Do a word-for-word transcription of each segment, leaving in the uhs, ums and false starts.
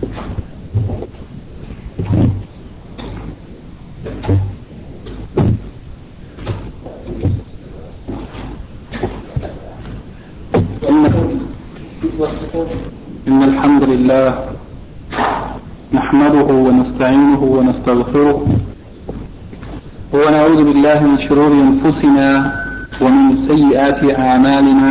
إن الحمد لله نحمده ونستعينه ونستغفره ونعوذ بالله من شرور أنفسنا ومن سيئات أعمالنا.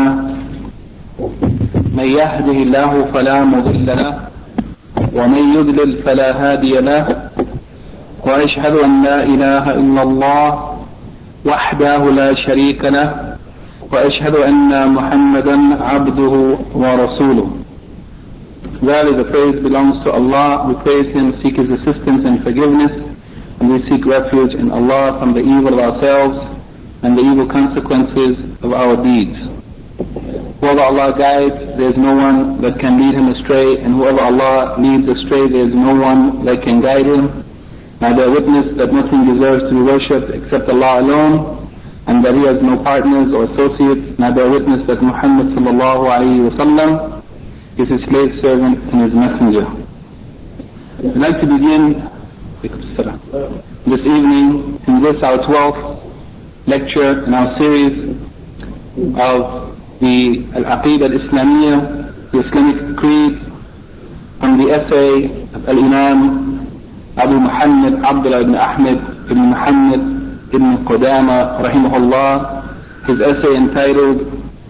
من يهده الله فلا مضل له ومن يضلل فلا هادي له، وأشهد أن لا إله إلا الله وحده لا شريك له، وأشهد أن محمدا عبده ورسوله. Verily the praise belongs to Allah. We praise Him, seek His assistance and forgiveness, and we seek refuge in Allah from the evil of ourselves and the evil consequences of our deeds. Whoever Allah guides, there is no one that can lead him astray, and whoever Allah leads astray, there is no one that can guide him. I bear witness that nothing deserves to be worshipped except Allah alone, and that He has no partners or associates. And I bear witness that Muhammad sallallahu alayhi wa sallam is His slave servant and His messenger. I'd like to begin this evening in this our twelfth lecture in our series of the Al-Aqidah Al-Islamiyya, the Islamic Creed, from the essay of Al-Imam Abu Muhammad Abdullah ibn Ahmed ibn Muhammad ibn Qudama rahimahullah, his essay entitled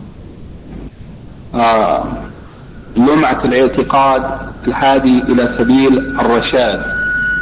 uh, لمعة الاعتقاد الهادي إلى سبيل الرشاد.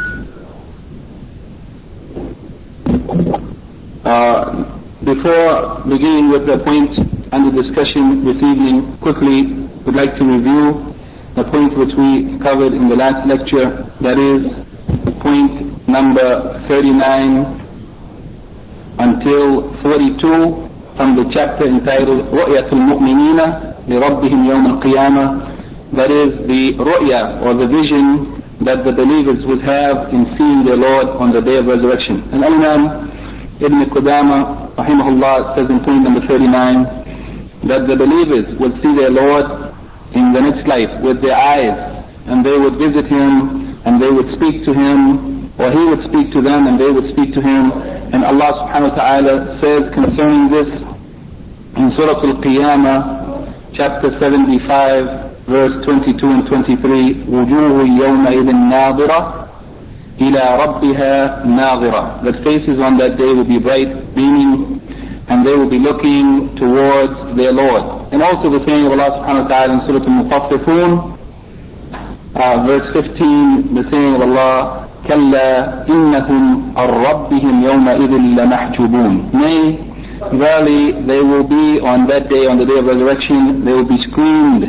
Uh, before beginning with the point under discussion this evening, quickly would like to review the point which we covered in the last lecture, that is point number thirty-nine until forty-two from the chapter entitled رؤية المؤمنين لربهم يوم القيامة, that is the ru'ya or the vision that the believers would have in seeing their Lord on the day of resurrection. And Imam Ibn Qudama rahimahullah says in point number thirty-nine that the believers would see their Lord in the next life with their eyes, and they would visit Him, and they would speak to Him, or He would speak to them and they would speak to Him. And Allah subhanahu wa ta'ala says concerning this in Surah Al-Qiyamah chapter seventy-five verse twenty-two and twenty-three, وجوه يومئذ ناظرة إلى ربها ناظرة, that faces on that day will be bright, beaming, and they will be looking towards their Lord. And also the saying of Allah subhanahu wa ta'ala in Surah Al-Mutaffifun, uh, verse fifteen, the saying of Allah, كلا إنهم عن ربهم يومئذ لمحجوبون. Nay, verily they will be on that day, on the day of resurrection, they will be screened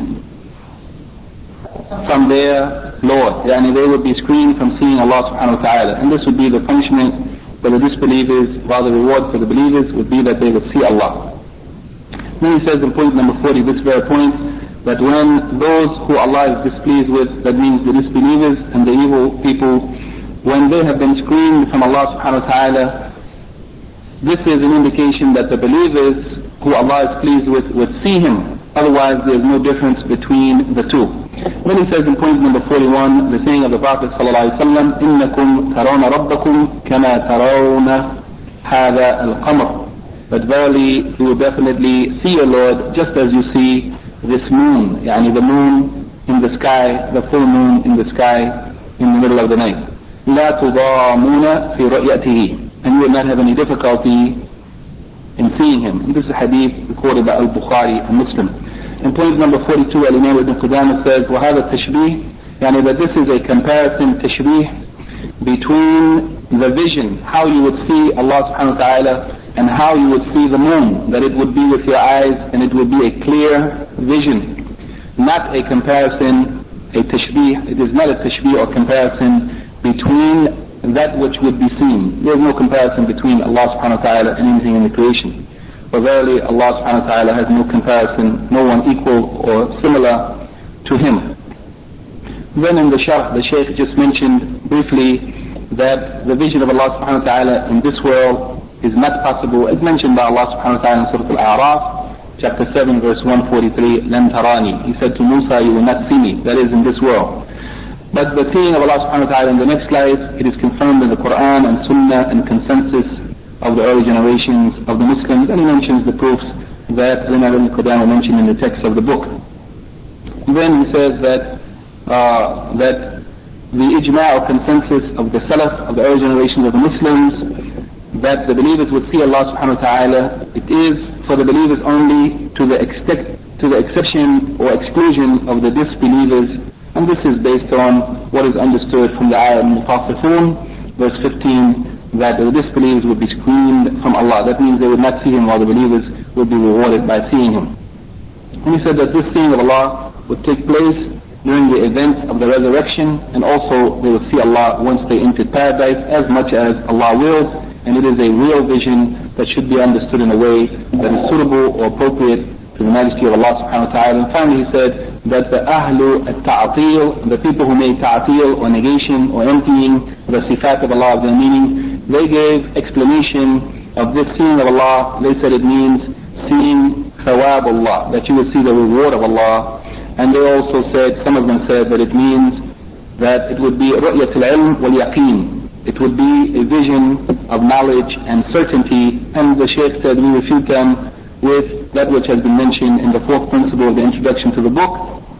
from their Lord. Yani they will be screened from seeing Allah subhanahu wa ta'ala. And this would be the punishment for the disbelievers, while the reward for the believers would be that they would see Allah. Then he says in point number forty, this very point, that when those who Allah is displeased with, that means the disbelievers and the evil people, when they have been screened from Allah subhanahu wa ta'ala, this is an indication that the believers who Allah is pleased with would see Him. Otherwise there is no difference between the two. Then he says in point number forty-one, the saying of the Prophet sallallahu alaihi wasallam, إِنَّكُمْ تَرَوْنَ رَبَّكُمْ كَمَا تَرَوْنَ هَذَا الْقَمَرِ, but verily you will definitely see your Lord just as you see this moon, yani the moon in the sky, the full moon in the sky in the middle of the night. لَا تُضَامُونَ فِي رُؤْيَتِهِ, and you will not have any difficulty in seeing Him. And this is a hadith recorded by Al-Bukhari and Muslim. In point number forty-two, Al-Imam Ibn Qudama says, وَهَذَا التَّشْبِيهِ, yani that this is a comparison, tashbih, between the vision, how you would see Allah subhanahu wa ta'ala, and how you would see the moon, that it would be with your eyes and it would be a clear vision. Not a comparison, a tashbih, it is not a tashbih or comparison between that which would be seen. There is no comparison between Allah subhanahu wa ta'ala and anything in the creation. For verily Allah subhanahu wa ta'ala has no comparison, no one equal or similar to Him. Then in the Sharh, the Shaykh just mentioned briefly that the vision of Allah subhanahu wa ta'ala in this world is not possible, as mentioned by Allah subhanahu wa ta'ala in Surah Al-A'raf, chapter seven verse one forty-three, لَن تَرَانِي. He said to Musa, you will not see me, that is in this world. But the seeing of Allah subhanahu wa ta'ala in the next life, it is confirmed in the Quran and Sunnah and consensus of the early generations of the Muslims, and he mentions the proofs that Imam Ibn Qudamah mentioned in the text of the book. And then he says that uh, that the ijma' or consensus of the Salaf, of the early generations of the Muslims, that the believers would see Allah subhanahu wa ta'ala, it is for the believers only to the extent, to the exception or exclusion of the disbelievers. And this is based on what is understood from the ayah Al-Mutaffifun, verse fifteen, that the disbelievers would be screened from Allah. That means they would not see Him, while the believers would be rewarded by seeing Him. And he said that this seeing of Allah would take place during the event of the resurrection, and also they would see Allah once they entered paradise, as much as Allah wills, and it is a real vision that should be understood in a way that is suitable or appropriate to the majesty of Allah subhanahu wa ta'ala. And finally he said that the ahlu al-ta'atil, the people who made ta'atil or negation or emptying the sifat of Allah of their meaning, they gave explanation of this seeing of Allah. They said it means seeing thawab Allah, that you will see the reward of Allah. And they also said, some of them said that it means that it would be ru'yat al-ilm wal-yaqeen. It would be a vision of knowledge and certainty. And the Shaykh said, we refute them with that which has been mentioned in the fourth principle of the introduction to the book,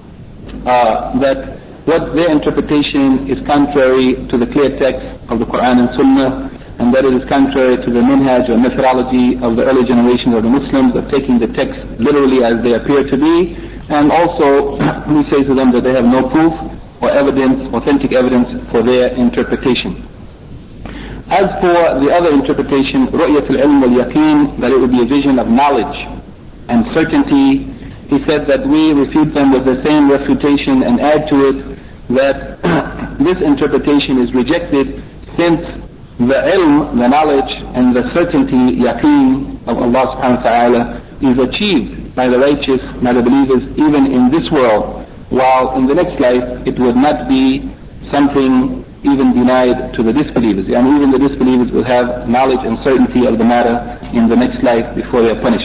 uh, that what their interpretation is contrary to the clear text of the Quran and Sunnah, and that it is contrary to the minhaj or methodology of the early generation of the Muslims of taking the text literally as they appear to be. And also we say to them that they have no proof or evidence, authentic evidence for their interpretation. As for the other interpretation, ru'yat al-ilm wal-yaqeen, that it would be a vision of knowledge and certainty, he said that we refute them with the same refutation and add to it that this interpretation is rejected, since the ilm, the knowledge, and the certainty, yaqeen of Allah subhanahu wa ta'ala is achieved by the righteous, by the believers, even in this world, while in the next life it would not be something even denied to the disbelievers. And even the disbelievers will have knowledge and certainty of the matter in the next life before they are punished.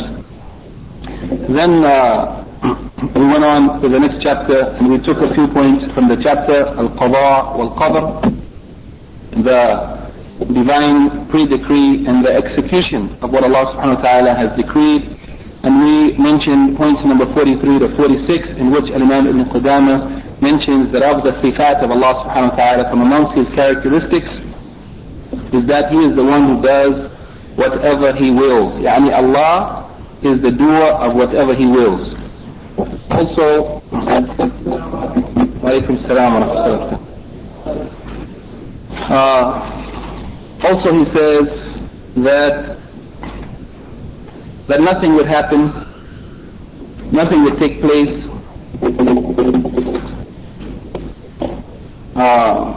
Then uh, we went on to the next chapter, and we took a few points from the chapter Al-Qada wal-Qadr, the divine pre-decree and the execution of what Allah subhanahu wa ta'ala has decreed. And we mentioned points number forty-three to forty-six, in which Imam Ibn Qudamah mentions that of the sifat of Allah subhanahu wa ta'ala, from amongst his characteristics, is that he is the one who does whatever he wills. Yani Allah is the doer of whatever he wills. Also, alaykum salam wa rahmatullah. Uh, also he says that that nothing would happen, nothing would take place uh,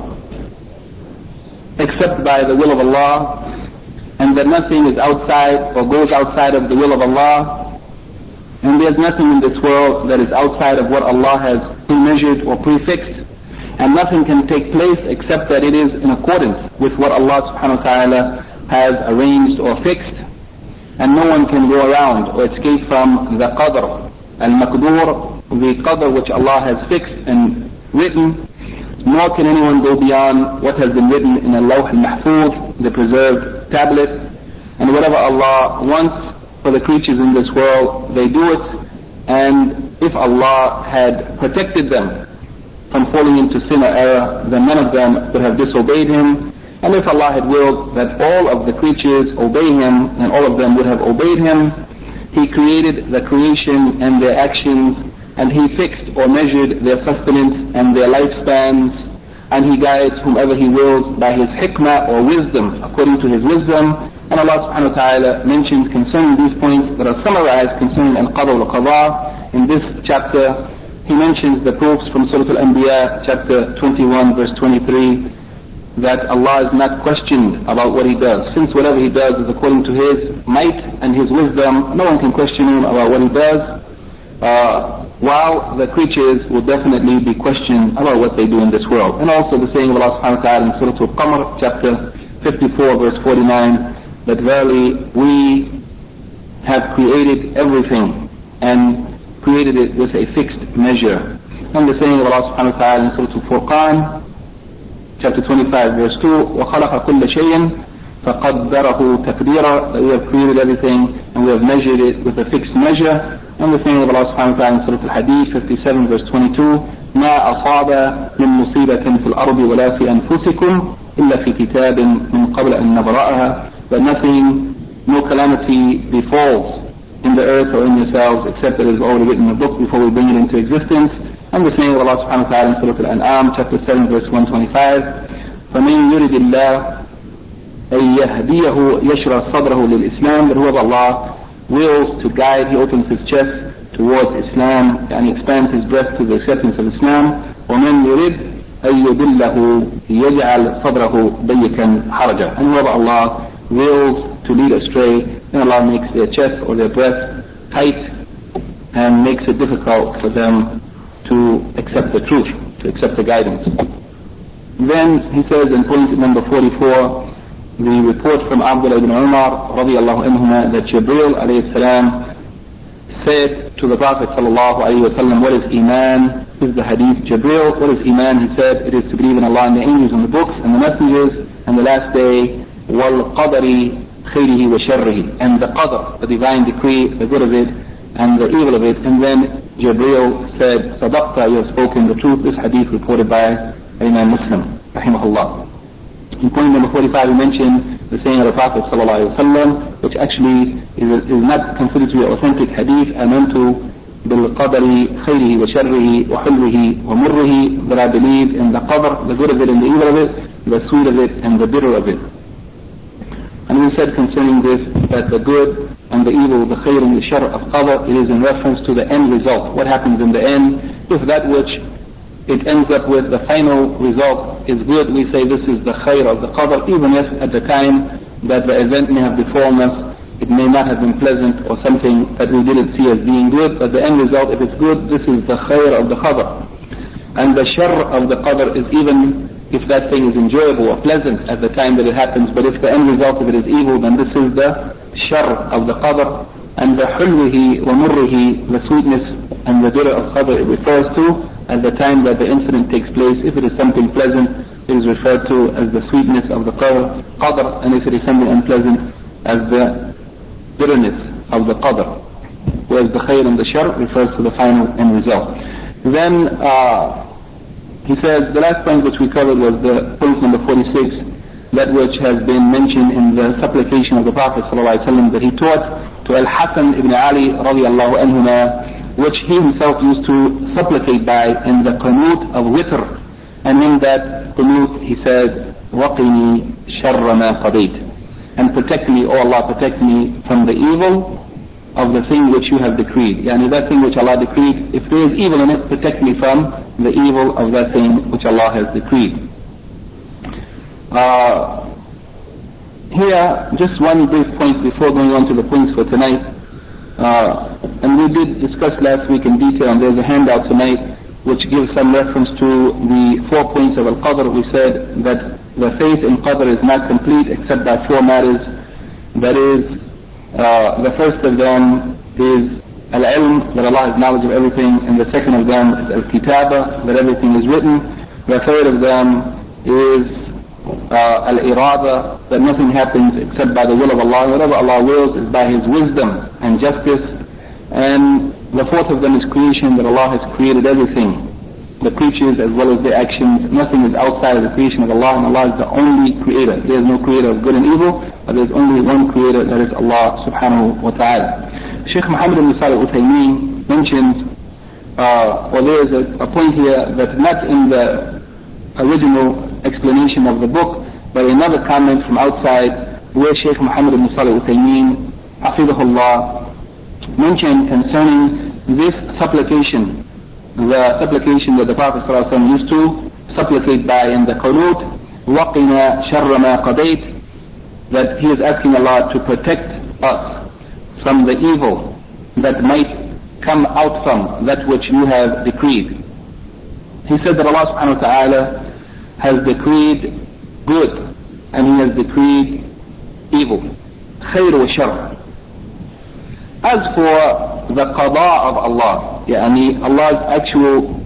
except by the will of Allah, and that nothing is outside or goes outside of the will of Allah, and there's nothing in this world that is outside of what Allah has pre-measured or prefixed, and nothing can take place except that it is in accordance with what Allah subhanahu wa ta'ala has arranged or fixed. And no one can go around or escape from the qadr, al-maqdur, the qadr which Allah has fixed and written, nor can anyone go beyond what has been written in al-lawh al-mahfuz, the preserved tablet. And whatever Allah wants for the creatures in this world, they do it. And if Allah had protected them from falling into sin or error, then none of them would have disobeyed Him. And if Allah had willed that all of the creatures obey Him, then all of them would have obeyed Him. He created the creation and their actions, and He fixed or measured their sustenance and their lifespans, and He guides whomever He wills by His hikmah or wisdom, according to His wisdom. And Allah subhanahu wa ta'ala mentioned concerning these points that are summarized concerning al-qadr wal-qada in this chapter. He mentions the proofs from Surah Al-Anbiya, chapter twenty-one, verse twenty-three, that Allah is not questioned about what He does. Since whatever He does is according to His might and His wisdom, no one can question Him about what He does, uh, while the creatures will definitely be questioned about what they do in this world. And also the saying of Allah subhanahu wa ta'ala in Surah Al-Qamar, chapter fifty-four, verse forty-nine, that verily we have created everything and created it with a fixed measure. And the saying of Allah subhanahu wa ta'ala in Surah Al-Furqan, chapter twenty-five, verse two, وَخَلَقَ كُلَّ شَيْءٍ فَقَدَّرَهُ تَقْدِيرًا, that we have created everything and we have measured it with a fixed measure. And the saying of Allah subhanahu wa ta'ala in Surah Al-Hadid, fifty-seven, verse twenty-two, مَا أَصَابَ مِن مُصِيبَةٍ فِي الْأَرْضِ وَلَا فِي أَنفُسِكُمْ إِلَّا فِي كِتَابٍ مِن قَبْلَ أَن نَبْرَأَهَا, that nothing, no calamity befalls in the earth or in yourselves except that it is already written in the book before we bring it into existence. And the saying of Allah subhanahu wa ta'ala in Surah Al-An'am, chapter seven, verse one twenty-five, فَمَنْ يُرِدِ اللَّهِ أَن يَهْدِيَهُ يَشْرَى صَدْرَهُ لِلْإِسْلَامِ, that whoever Allah wills to guide, He opens his chest towards Islam and He expands his breast to the acceptance of Islam. وَمَنْ يُرِدْ أَن يُضِلَّهُ يَجْعَلْ صَدْرَهُ ضَيِّقًا حَرَجًا, and whoever Allah wills to lead astray, then Allah makes their chest or their breast tight and makes it difficult for them to accept the truth, to accept the guidance. Then he says in point number forty-four, the report from Abdullah ibn Umar radiallahu anhuma that Jibreel alayhi salam said to the Prophet sallallahu alayhi wa sallam, what is Iman? This is the hadith. Jibreel, what is Iman? He said, it is to believe in Allah and the angels and the books and the messengers and the last day, وَالْقَدَرِ خَيْرِهِ وَشَرِّهِ, and the qadr, the divine decree, the good of it and the evil of it. And then Jibreel said, Sadaqta, you have spoken the truth. This hadith reported by Imam Muslim, rahimahullah. In point number forty-five, we mentioned the saying of the Prophet sallallahu alaihi wasallam, which actually is, is not considered to be authentic hadith. Amantu bil qadari khayrihi wa sharrihi wa hulwihi wa murrihi, that I believe in the qadr, the good of it and the evil of it, the sweet of it and the bitter of it. And we said concerning this that the good and the evil, the khayr and the shar of qadr, it is in reference to the end result. What happens in the end? If that which it ends up with, the final result, is good, we say this is the khayr of the qadr, even if at the time that the event may have befallen us, it may not have been pleasant or something that we didn't see as being good, but the end result, if it's good, this is the khayr of the qadr. And the shar of the qadr is even if that thing is enjoyable or pleasant at the time that it happens, but if the end result of it is evil, then this is the shar of the qadr. And the hulwihi wa murrihi, the sweetness and the bitter of qadr, it refers to at the time that the incident takes place. If it is something pleasant, it is referred to as the sweetness of the qadr, qadr, and if it is something unpleasant, as the bitterness of the qadr. Whereas the khayr and the shar refers to the final end result. Then uh, he says, the last point which we covered was the point number forty-six, that which has been mentioned in the supplication of the Prophet ﷺ that he taught to Al-Hasan ibn Ali radiallahu anhuma, which he himself used to supplicate by in the qunut of witr. And in that qunut he said, وَقِنِي شَرَّ مَا قَضَيْتَ, and protect me, O Allah, protect me from the evil of the thing which you have decreed. Yani that thing which Allah decreed, if there is evil in it, protect me from the evil of that thing which Allah has decreed. Uh, here, just one brief point before going on to the points for tonight. Uh, and we did discuss last week in detail, and there's a handout tonight which gives some reference to the four points of Al-Qadr. We said that the faith in Qadr is not complete except by four matters. That is, Uh, the first of them is al-ilm, that Allah has knowledge of everything, and the second of them is al-kitaba, that everything is written. The third of them is uh, al-irada, that nothing happens except by the will of Allah. Whatever Allah wills is by His wisdom and justice. And the fourth of them is creation, that Allah has created everything, the creatures as well as their actions. Nothing is outside of the creation of Allah, and Allah is the only creator. There is no creator of good and evil, but there is only one creator, that is Allah subhanahu wa ta'ala. Shaykh Muhammad ibn Salih al-Uthaymeen mentions, uh, or there is a, a point here that not in the original explanation of the book, but another comment from outside, where Shaykh Muhammad ibn Salih al-Uthaymeen, hafidhahullah, mentioned concerning this supplication, the supplication that the Prophet ﷺ used to supplicate by in the qunut, وَقِنَا شَرَّ مَا قَضَيْتَ, that he is asking Allah to protect us from the evil that might come out from that which you have decreed. He said that Allah subhanahu wa ta'ala has decreed good and He has decreed evil, khayr wa shar. As for the qada of Allah, yani Allah's actual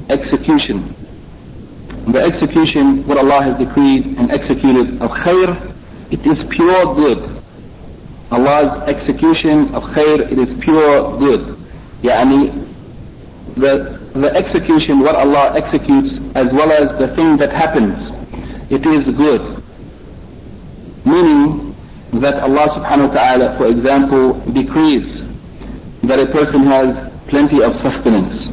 execution. The execution, what Allah has decreed and executed of khair, it is pure good. Allah's execution of khair, it is pure good. Yani, the, the execution, what Allah executes, as well as the thing that happens, it is good. Meaning that Allah subhanahu wa ta'ala, for example, decrees that a person has plenty of sustenance.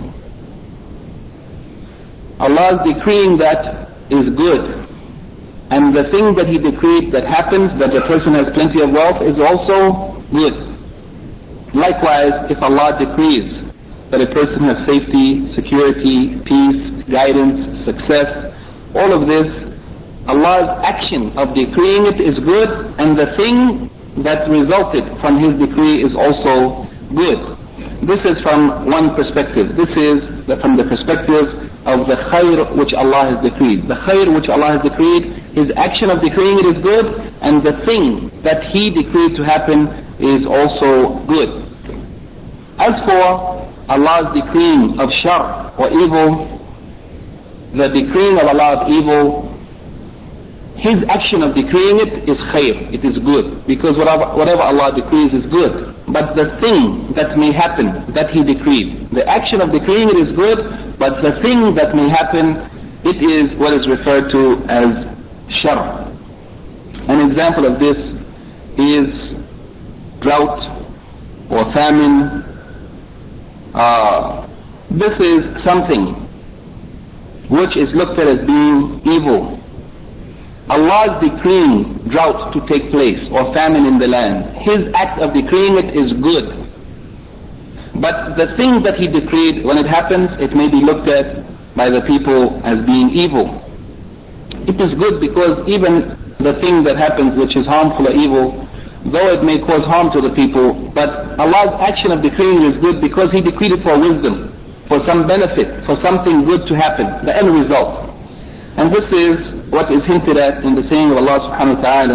Allah is decreeing that is good. And the thing that He decreed that happens, that the person has plenty of wealth, is also good. Likewise, if Allah decrees that a person has safety, security, peace, guidance, success, all of this, Allah's action of decreeing it is good, and the thing that resulted from His decree is also good. This is from one perspective. This is the, from the perspective of the khair which Allah has decreed. The khair which Allah has decreed, His action of decreeing it is good, and the thing that He decreed to happen is also good. As for Allah's decreeing of shar or evil, the decreeing of Allah of evil, His action of decreeing it is khair, it is good, because whatever, whatever Allah decrees is good. But the thing that may happen, that He decreed, the action of decreeing it is good, but the thing that may happen, it is what is referred to as shar. An example of this is drought or famine. Uh, this is something which is looked at as being evil. Allah is decreeing drought to take place or famine in the land. His act of decreeing it is good. But the thing that He decreed, when it happens, it may be looked at by the people as being evil. It is good because even the thing that happens which is harmful or evil, though it may cause harm to the people, but Allah's action of decreeing is good because He decreed it for wisdom, for some benefit, for something good to happen, the end result. And this is what is hinted at in the saying of Allah subhanahu wa ta'ala,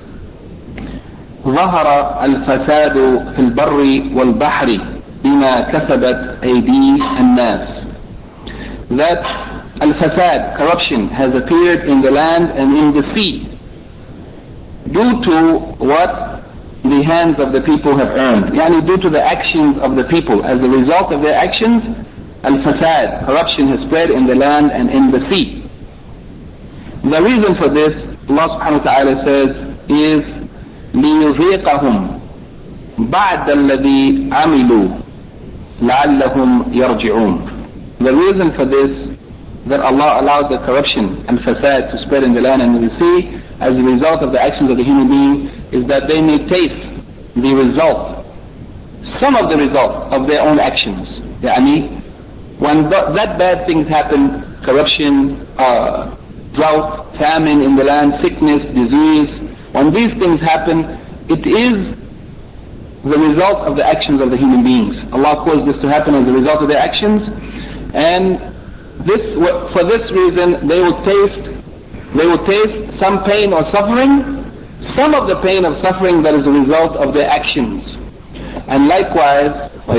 ظهر الفساد في البر والبحر بما كسبت أيدي الناس. That al-fasad, corruption, has appeared in the land and in the sea due to what the hands of the people have earned. Yani due to the actions of the people. As a result of their actions, al-fasad, corruption, has spread in the land and in the sea. The reason for this, Allah subhanahu wa ta'ala says, is لِيُذِيقَهُمْ بَعْدَ الَّذِي عَمِلُوا لَعَلَّهُمْ يَرْجِعُونَ. The reason for this, that Allah allowed the corruption and fasad to spread in the land and in the sea, as a result of the actions of the human being, is that they may taste the result, some of the result of their own actions. Yani, when th- that bad things happen, corruption, uh, drought, famine in the land, sickness, disease, when these things happen, it is the result of the actions of the human beings. Allah caused this to happen as a result of their actions, and this, for this reason, they will taste, they will taste some pain or suffering, some of the pain or suffering that is a result of their actions. And likewise,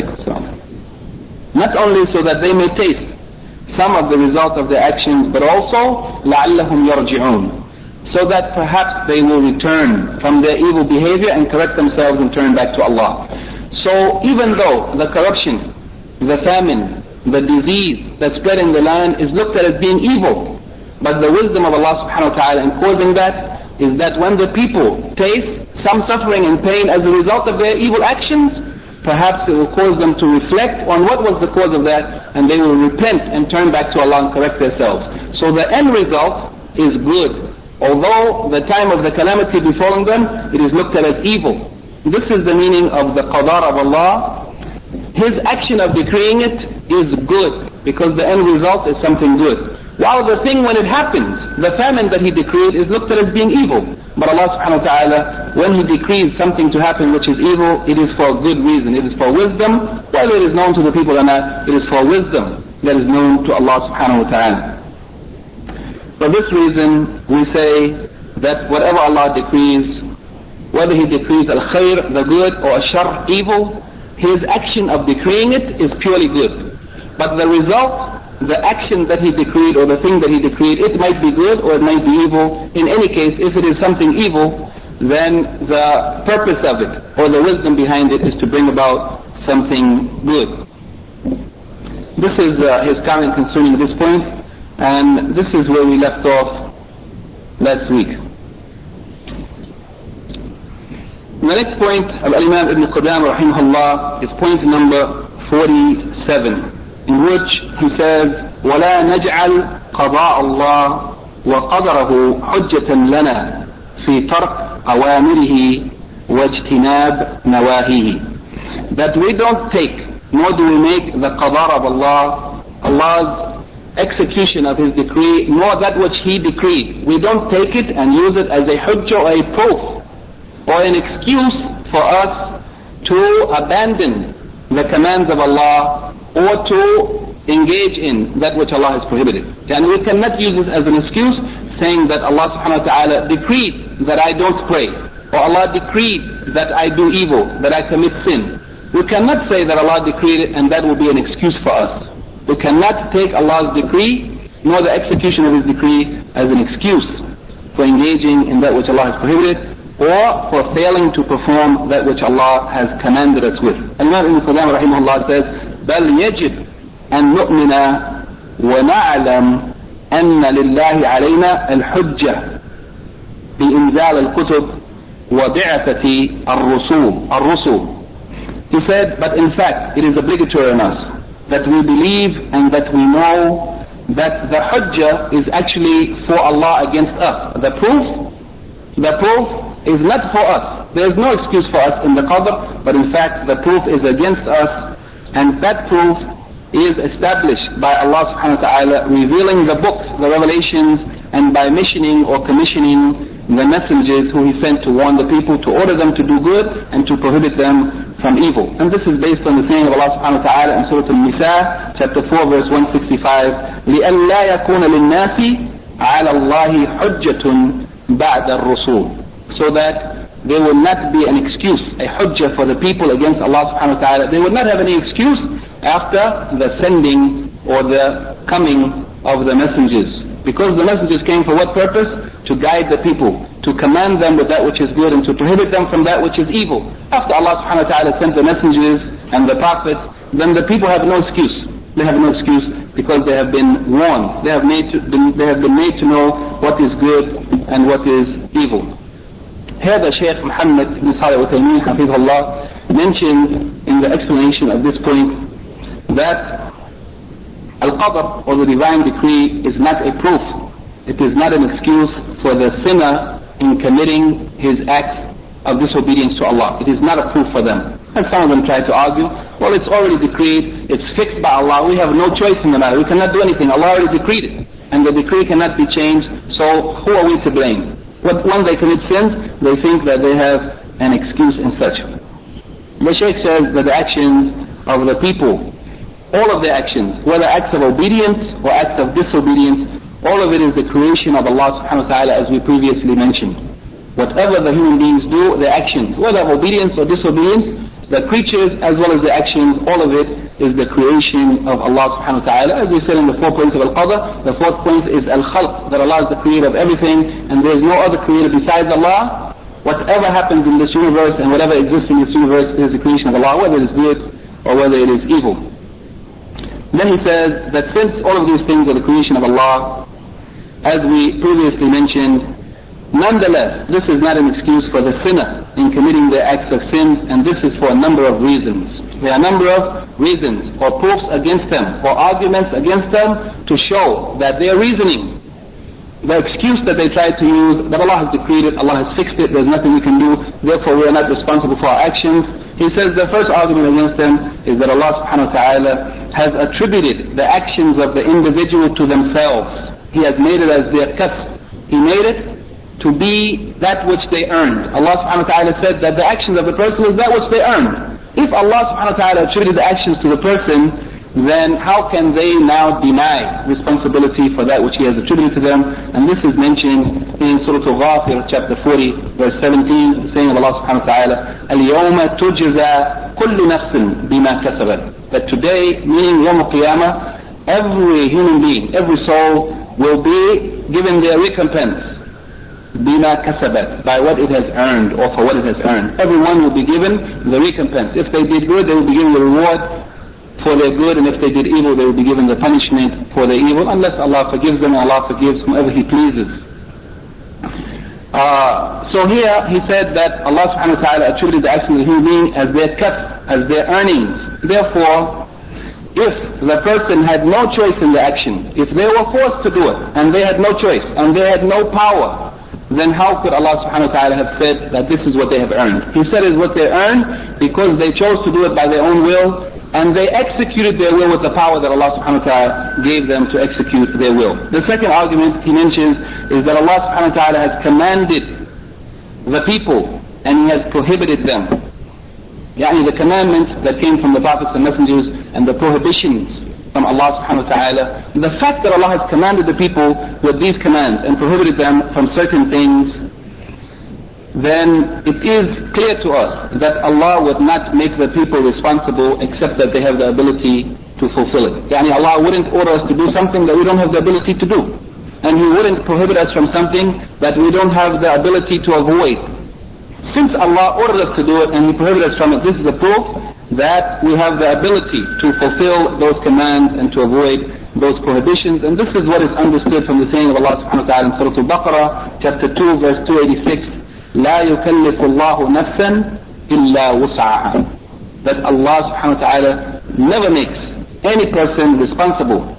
not only so that they may taste some of the result of their actions, but also لَعَلَّهُمْ يَرْجِعُونَ, so that perhaps they will return from their evil behavior and correct themselves and turn back to Allah. So even though the corruption, the famine, the disease that spread in the land is looked at as being evil, but the wisdom of Allah subhanahu wa ta'ala in causing that is that when the people taste some suffering and pain as a result of their evil actions, perhaps it will cause them to reflect on what was the cause of that, and they will repent and turn back to Allah and correct themselves. So the end result is good. Although the time of the calamity befalling them, it is looked at as evil. This is the meaning of the qadar of Allah. His action of decreeing it is good, because the end result is something good. While the thing when it happens, the famine that He decreed, is looked at as being evil. But Allah subhanahu wa ta'ala, when He decrees something to happen which is evil, it is for good reason. It is for wisdom. Whether it is known to the people or not, it is for wisdom that is known to Allah subhanahu wa ta'ala. For this reason, we say that whatever Allah decrees, whether He decrees al-khair, the good, or shar, evil, His action of decreeing it is purely good. But the result the action that he decreed or the thing that he decreed, it might be good or it might be evil. In any case, if it is something evil, then the purpose of it or the wisdom behind it is to bring about something good. This is uh, his comment concerning this point, and this is where we left off last week. The next point of Imam Ibn Qudamah rahimahullah is point number forty-seven, in which he says, وَلَا نَجْعَلْ قَضَاءَ اللَّهِ وَقَدَرَهُ حُجَّةً لَنَا فِي تَرْكِ أَوَامِرِهِ وَاجْتِنَابِ نَوَاهِهِ. That we don't take, nor do we make the qadar of Allah, Allah's execution of His decree, nor that which He decreed. We don't take it and use it as a hujjah or a proof or an excuse for us to abandon the commands of Allah or to engage in that which Allah has prohibited. And we cannot use this as an excuse, saying that Allah subhanahu wa ta'ala decreed that I don't pray, or Allah decreed that I do evil, that I commit sin. We cannot say that Allah decreed it and that will be an excuse for us. We cannot take Allah's decree nor the execution of His decree as an excuse for engaging in that which Allah has prohibited, or for failing to perform that which Allah has commanded us with. Imam Ibn Qudamah rahimahullah says, بل يجب أن نؤمن ونعلم أن لله علينا الحجة بإنزال الكتب وبعثة الرسول الرسول. He said, but in fact, it is obligatory on us that we believe and that we know that the hujjah is actually for Allah against us. The proof, the proof is not for us. There is no excuse for us in the qadr, but in fact the proof is against us, and that proof is established by Allah subhanahu wa ta'ala revealing the books, the revelations, and by missioning or commissioning the messengers who He sent to warn the people, to order them to do good and to prohibit them from evil. And this is based on the saying of Allah subhanahu wa ta'ala in Surah Al-Nisa, chapter four, verse one sixty-five, لِأَلَّا يَكُونَ لِلنَّاسِ عَلَى اللَّهِ حُجَّةٌ بَعْدَ الرُّسُولِ, so that there will not be an excuse, a hujjah for the people against Allah subhanahu wa ta'ala. They will not have any excuse after the sending or the coming of the messengers. Because the messengers came for what purpose? To guide the people, to command them with that which is good and to prohibit them from that which is evil. After Allah subhanahu wa ta'ala sent the messengers and the prophets, then the people have no excuse. They have no excuse because they have been warned. They have, made to, they have been made to know what is good and what is evil. Here the Shaykh Muhammad ibn Salih al-Uthaymeen hafidhullah mentioned in the explanation of this point that al-qadr, or the divine decree, is not a proof. It is not an excuse for the sinner in committing his acts of disobedience to Allah. It is not a proof for them. And some of them try to argue, well, it's already decreed, it's fixed by Allah, we have no choice in the matter, we cannot do anything, Allah already decreed it, and the decree cannot be changed, so who are we to blame? But when they commit sins, they think that they have an excuse in such. The Shaykh says that the actions of the people, all of the actions, whether acts of obedience or acts of disobedience, all of it is the creation of Allah subhanahu wa ta'ala, as we previously mentioned. Whatever the human beings do, their actions, whether of obedience or disobedience, the creatures as well as the actions, all of it is the creation of Allah subhanahu wa ta'ala. As we said in the four points of Al-Qadr, the fourth point is Al-Khalq, that Allah is the creator of everything and there is no other creator besides Allah. Whatever happens in this universe and whatever exists in this universe is the creation of Allah, whether it is good or whether it is evil. Then he says that since all of these things are the creation of Allah, as we previously mentioned, nonetheless, this is not an excuse for the sinner in committing their acts of sins, and this is for a number of reasons. There are a number of reasons or proofs against them or arguments against them to show that their reasoning, the excuse that they try to use, that Allah has decreed it, Allah has fixed it, there's nothing we can do, therefore we are not responsible for our actions. He says the first argument against them is that Allah subhanahu wa ta'ala has attributed the actions of the individual to themselves. He has made it as their kasb. He made it to be that which they earned. Allah subhanahu wa ta'ala said that the actions of the person is that which they earned. If Allah subhanahu wa ta'ala attributed the actions to the person, then how can they now deny responsibility for that which He has attributed to them? And this is mentioned in Surah Al-Ghafir, chapter forty, verse seventeen, saying of Allah subhanahu wa ta'ala, الْيَوْمَ تُجْزَى كُلُّ نَفْسٍ بِمَا كَسَبَتْ. That today, meaning Yawm al-Qiyamah, every human being, every soul will be given their recompense. Bima kasabat, by what it has earned or for what it has earned. Everyone will be given the recompense. If they did good, they will be given the reward for their good, and if they did evil, they will be given the punishment for their evil, unless Allah forgives them, and Allah forgives whomever He pleases. Uh, so here he said that Allah subhanahu wa ta'ala attributed the action of the human being as their kasb, as their earnings. Therefore, if the person had no choice in the action, if they were forced to do it, and they had no choice, and they had no power, then how could Allah subhanahu wa ta'ala have said that this is what they have earned? He said it's what they earned because they chose to do it by their own will, and they executed their will with the power that Allah subhanahu wa ta'ala gave them to execute their will. The second argument he mentions is that Allah subhanahu wa ta'ala has commanded the people and He has prohibited them. Yani the commandments that came from the prophets and messengers and the prohibitions from Allah subhanahu wa ta'ala. The fact that Allah has commanded the people with these commands and prohibited them from certain things, then it is clear to us that Allah would not make the people responsible except that they have the ability to fulfill it. Yani Allah wouldn't order us to do something that we don't have the ability to do. And He wouldn't prohibit us from something that we don't have the ability to avoid. Since Allah ordered us to do it and He prohibited us from it, this is a proof that we have the ability to fulfill those commands and to avoid those prohibitions. And this is what is understood from the saying of Allah subhanahu wa ta'ala in Surah Al-Baqarah, chapter two, verse two eighty-six, لا يكلف الله نفسا إلا وسعها. That Allah subhanahu wa ta'ala never makes any person responsible.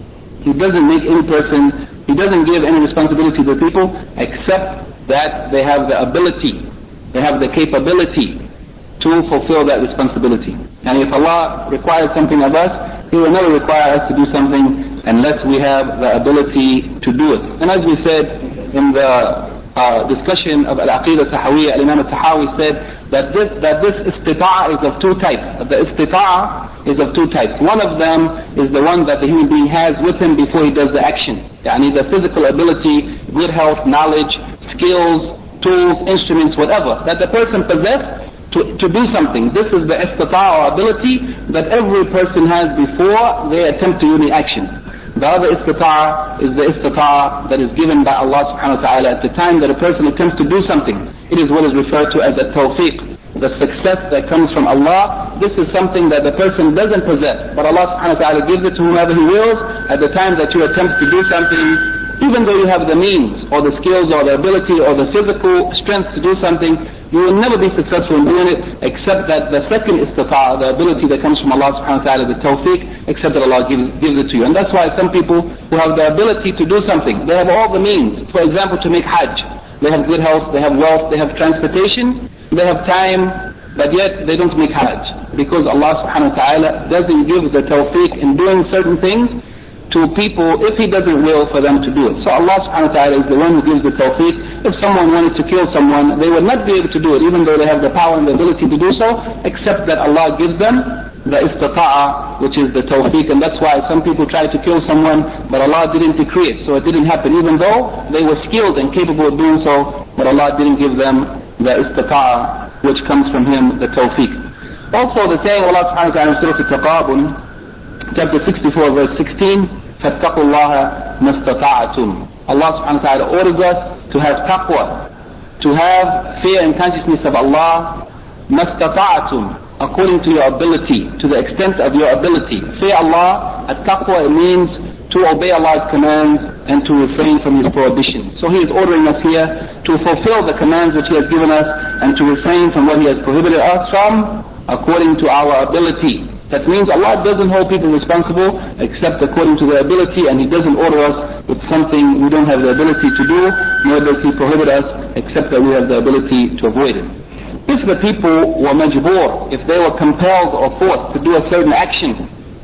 He doesn't make any person, He doesn't give any responsibility to the people except that they have the ability, they have the capability to fulfill that responsibility. And if Allah requires something of us, He will never require us to do something unless we have the ability to do it. And as we said in the uh, discussion of Al-Aqidah Tahawiyya, Al-Imam Al-Tahawi said that this, that this istita'a is of two types. The istita'a is of two types. One of them is the one that the human being has with him before he does the action. Yani the physical ability, good health, knowledge, skills, tools, instruments, whatever, that the person possesses To, to do something. This is the istita'a or ability that every person has before they attempt to do the action. The other istita'a is the istita'a that is given by Allah subhanahu wa ta'ala at the time that a person attempts to do something. It is what is referred to as a tawfiq, the success that comes from Allah. This is something that the person doesn't possess, but Allah subhanahu wa ta'ala gives it to whomever He wills at the time that you attempt to do something. Even though you have the means or the skills or the ability or the physical strength to do something, you will never be successful in doing it except that the second istita'a, the ability that comes from Allah subhanahu wa ta'ala, the tawfiq, except that Allah gives, gives it to you. And that's why some people who have the ability to do something, they have all the means, for example, to make hajj. They have good health, they have wealth, they have transportation, they have time, but yet they don't make hajj. Because Allah subhanahu wa ta'ala doesn't give the tawfiq in doing certain things to people if He doesn't will for them to do it. So Allah subhanahu wa ta'ala is the one who gives the tawfiq. If someone wanted to kill someone, they would not be able to do it, even though they have the power and the ability to do so, except that Allah gives them the istita'a, which is the tawfiq. And that's why some people try to kill someone, but Allah didn't decree it, so it didn't happen, even though they were skilled and capable of doing so, but Allah didn't give them the istita'a, which comes from Him, the tawfiq. Also the saying of Allah subhanahu wa ta'ala in Surah Al-Taqabun, chapter sixty-four, verse sixteen, فَاتَّقُوا اللَّهَ مَا اسْتَطَعْتُمْ. Allah subhanahu wa ta'ala orders us to have taqwa, to have fear and consciousness of Allah, مَا اسْتَطَعْتُمْ, according to your ability, to the extent of your ability. Fear Allah, at-taqwa, it means to obey Allah's commands and to refrain from His prohibitions. So He is ordering us here to fulfill the commands which He has given us and to refrain from what He has prohibited us from according to our ability. That means Allah doesn't hold people responsible except according to their ability, and He doesn't order us with something we don't have the ability to do, nor does He prohibit us except that we have the ability to avoid it. If the people were majboor, if they were compelled or forced to do a certain action,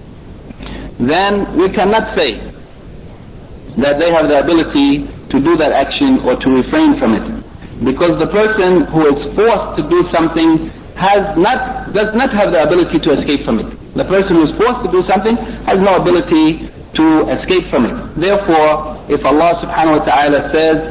then we cannot say that they have the ability to do that action or to refrain from it. Because the person who is forced to do something has not, does not have the ability to escape from it. The person who is forced to do something has no ability to escape from it. Therefore, if Allah subhanahu wa ta'ala says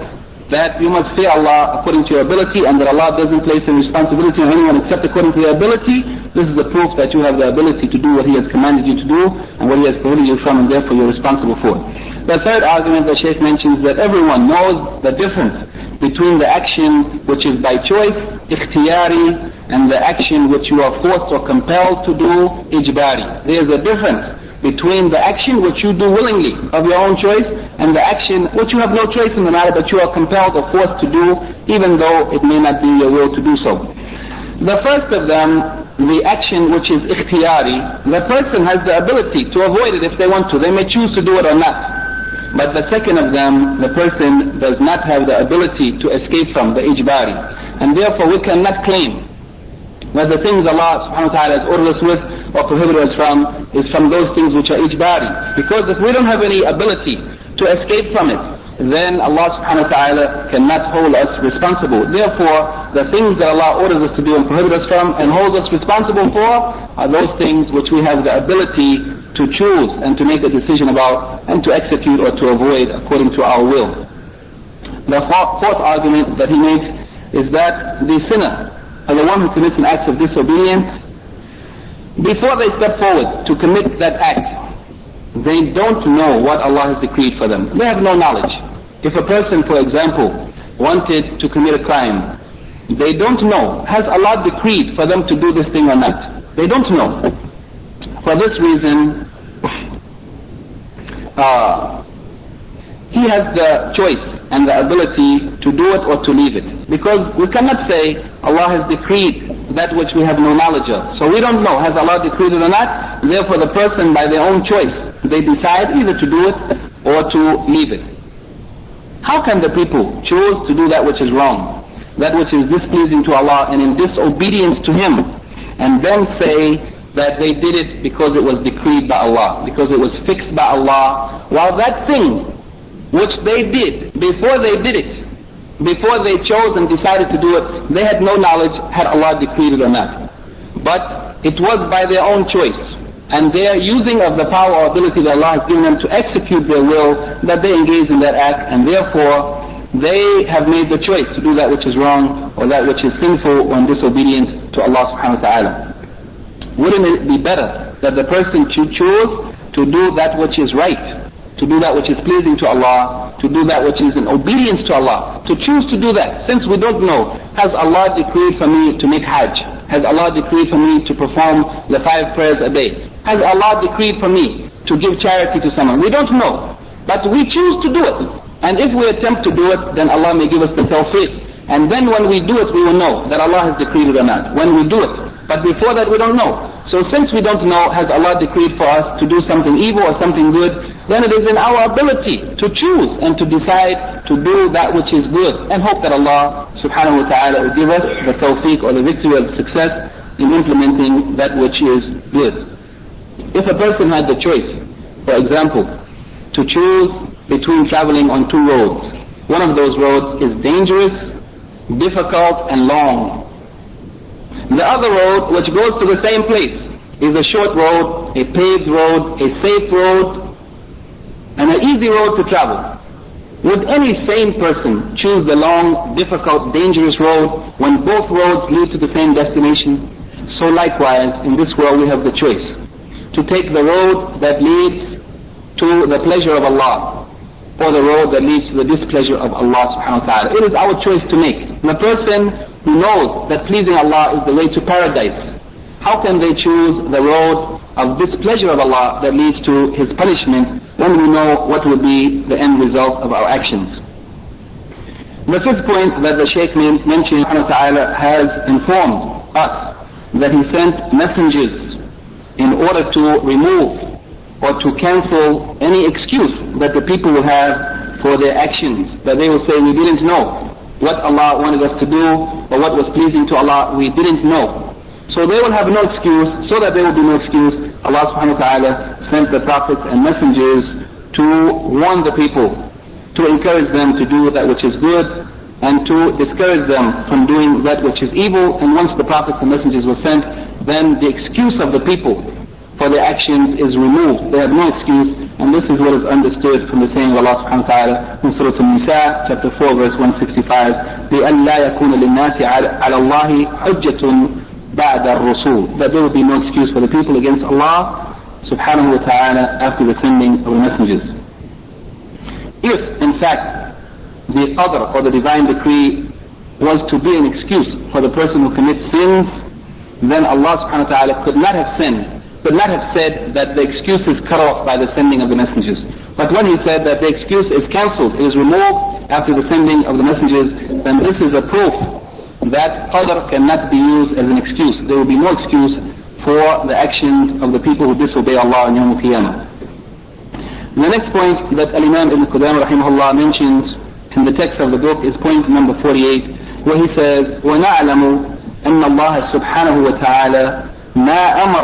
that you must fear Allah according to your ability, and that Allah doesn't place any responsibility on anyone except according to their ability. This is the proof that you have the ability to do what He has commanded you to do and what He has prohibited you from, and therefore you're responsible for it. The third argument the Shaykh mentions that everyone knows the difference between the action which is by choice, ikhtiyari, and the action which you are forced or compelled to do, ijbari. There is a difference between the action which you do willingly of your own choice and the action which you have no choice in the matter but you are compelled or forced to do even though it may not be your will to do so. The first of them, the action which is ikhtiyari, the person has the ability to avoid it if they want to. They may choose to do it or not. But the second of them, the person does not have the ability to escape from, the ijbari. And therefore we cannot claim that the things Allah subhanahu wa ta'ala has ordered us with or prohibited us from is from those things which are ijbari. Because if we don't have any ability to escape from it, then Allah subhanahu wa ta'ala cannot hold us responsible. Therefore, the things that Allah orders us to do and prohibits us from and holds us responsible for are those things which we have the ability to choose and to make a decision about and to execute or to avoid according to our will. The fourth argument that he makes is that the sinner, or the one who commits an act of disobedience, before they step forward to commit that act, they don't know what Allah has decreed for them. They have no knowledge. If a person, for example, wanted to commit a crime, they don't know, has Allah decreed for them to do this thing or not? They don't know. For this reason, uh, he has the choice and the ability to do it or to leave it. Because we cannot say Allah has decreed that which we have no knowledge of. So we don't know, has Allah decreed it or not? Therefore the person by their own choice, they decide either to do it or to leave it. How can the people choose to do that which is wrong, that which is displeasing to Allah and in disobedience to Him, and then say that they did it because it was decreed by Allah, because it was fixed by Allah, while that thing which they did, before they did it, before they chose and decided to do it, they had no knowledge had Allah decreed it or not. But it was by their own choice, and their using of the power or ability that Allah has given them to execute their will, that they engage in that act, and therefore they have made the choice to do that which is wrong, or that which is sinful or in disobedience to Allah subhanahu wa ta'ala. Wouldn't it be better that the person should choose to do that which is right, to do that which is pleasing to Allah, to do that which is in obedience to Allah, to choose to do that? Since we don't know, has Allah decreed for me to make Hajj? Has Allah decreed for me to perform the five prayers a day? Has Allah decreed for me to give charity to someone? We don't know, but we choose to do it. And if we attempt to do it, then Allah may give us the tawfiq. And then when we do it, we will know that Allah has decreed it or not, when we do it. But before that, we don't know. So since we don't know, has Allah decreed for us to do something evil or something good, then it is in our ability to choose and to decide to do that which is good, and hope that Allah subhanahu wa ta'ala will give us the tawfiq or the victory or the success in implementing that which is good. If a person had the choice, for example, to choose between traveling on two roads, one of those roads is dangerous, difficult and long. The other road, which goes to the same place, is a short road, a paved road, a safe road, and an easy road to travel. Would any sane person choose the long, difficult, dangerous road when both roads lead to the same destination? So likewise, in this world we have the choice to take the road that leads to the pleasure of Allah, or the road that leads to the displeasure of Allah subhanahu wa ta'ala. It is our choice to make. The person who knows that pleasing Allah is the way to paradise, how can they choose the road of displeasure of Allah that leads to His punishment when we know what will be the end result of our actions? The fifth point that the Shaykh mentioned, subhanahu wa ta'ala has informed us that He sent messengers in order to remove or to cancel any excuse that the people will have for their actions, that they will say, we didn't know what Allah wanted us to do, or what was pleasing to Allah, we didn't know. So they will have no excuse. So that there will be no excuse, Allah subhanahu wa ta'ala sent the prophets and messengers to warn the people, to encourage them to do that which is good, and to discourage them from doing that which is evil. And once the prophets and messengers were sent, then the excuse of the people for their actions is removed. They have no excuse, and this is what is understood from the saying of Allah subhanahu wa ta'ala in Surah An-Nisa, chapter four, verse one sixty-five, لِأَلَّا يَكُونَ لِلنَّاسِ عَلَى اللَّهِ حُجَّةٌ بَعْدَ الرُّسُولِ, that there will be no excuse for the people against Allah subhanahu wa ta'ala after the sending of the messengers. If, in fact, the qadr or the divine decree was to be an excuse for the person who commits sins, then Allah subhanahu wa ta'ala could not have sinned, could not have said that the excuse is cut off by the sending of the messengers. But when he said that the excuse is cancelled, it is removed after the sending of the messengers, then this is a proof that qadr cannot be used as an excuse. There will be no excuse for the actions of the people who disobey Allah on Yawm al-Qiyamah. The next point that Al-Imam Ibn Qudamah rahimahullah mentions in the text of the book is point number forty-eight, where he says, وَنَعْلَمُ أن الله سبحانه وتعالى ما أمر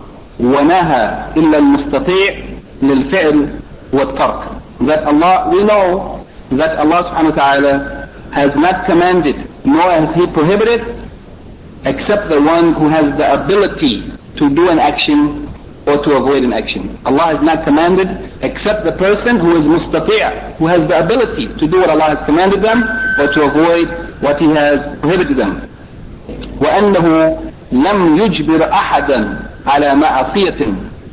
ونهى إلا المستطيع للفعل والترك. That Allah, we know that Allah subhanahu wa ta'ala has not commanded nor has He prohibited except the one who has the ability to do an action or to avoid an action. Allah has not commanded except the person who is mustati', who has the ability to do what Allah has commanded them or to avoid what He has prohibited them. وأنه لم يجبر أحدا على معصية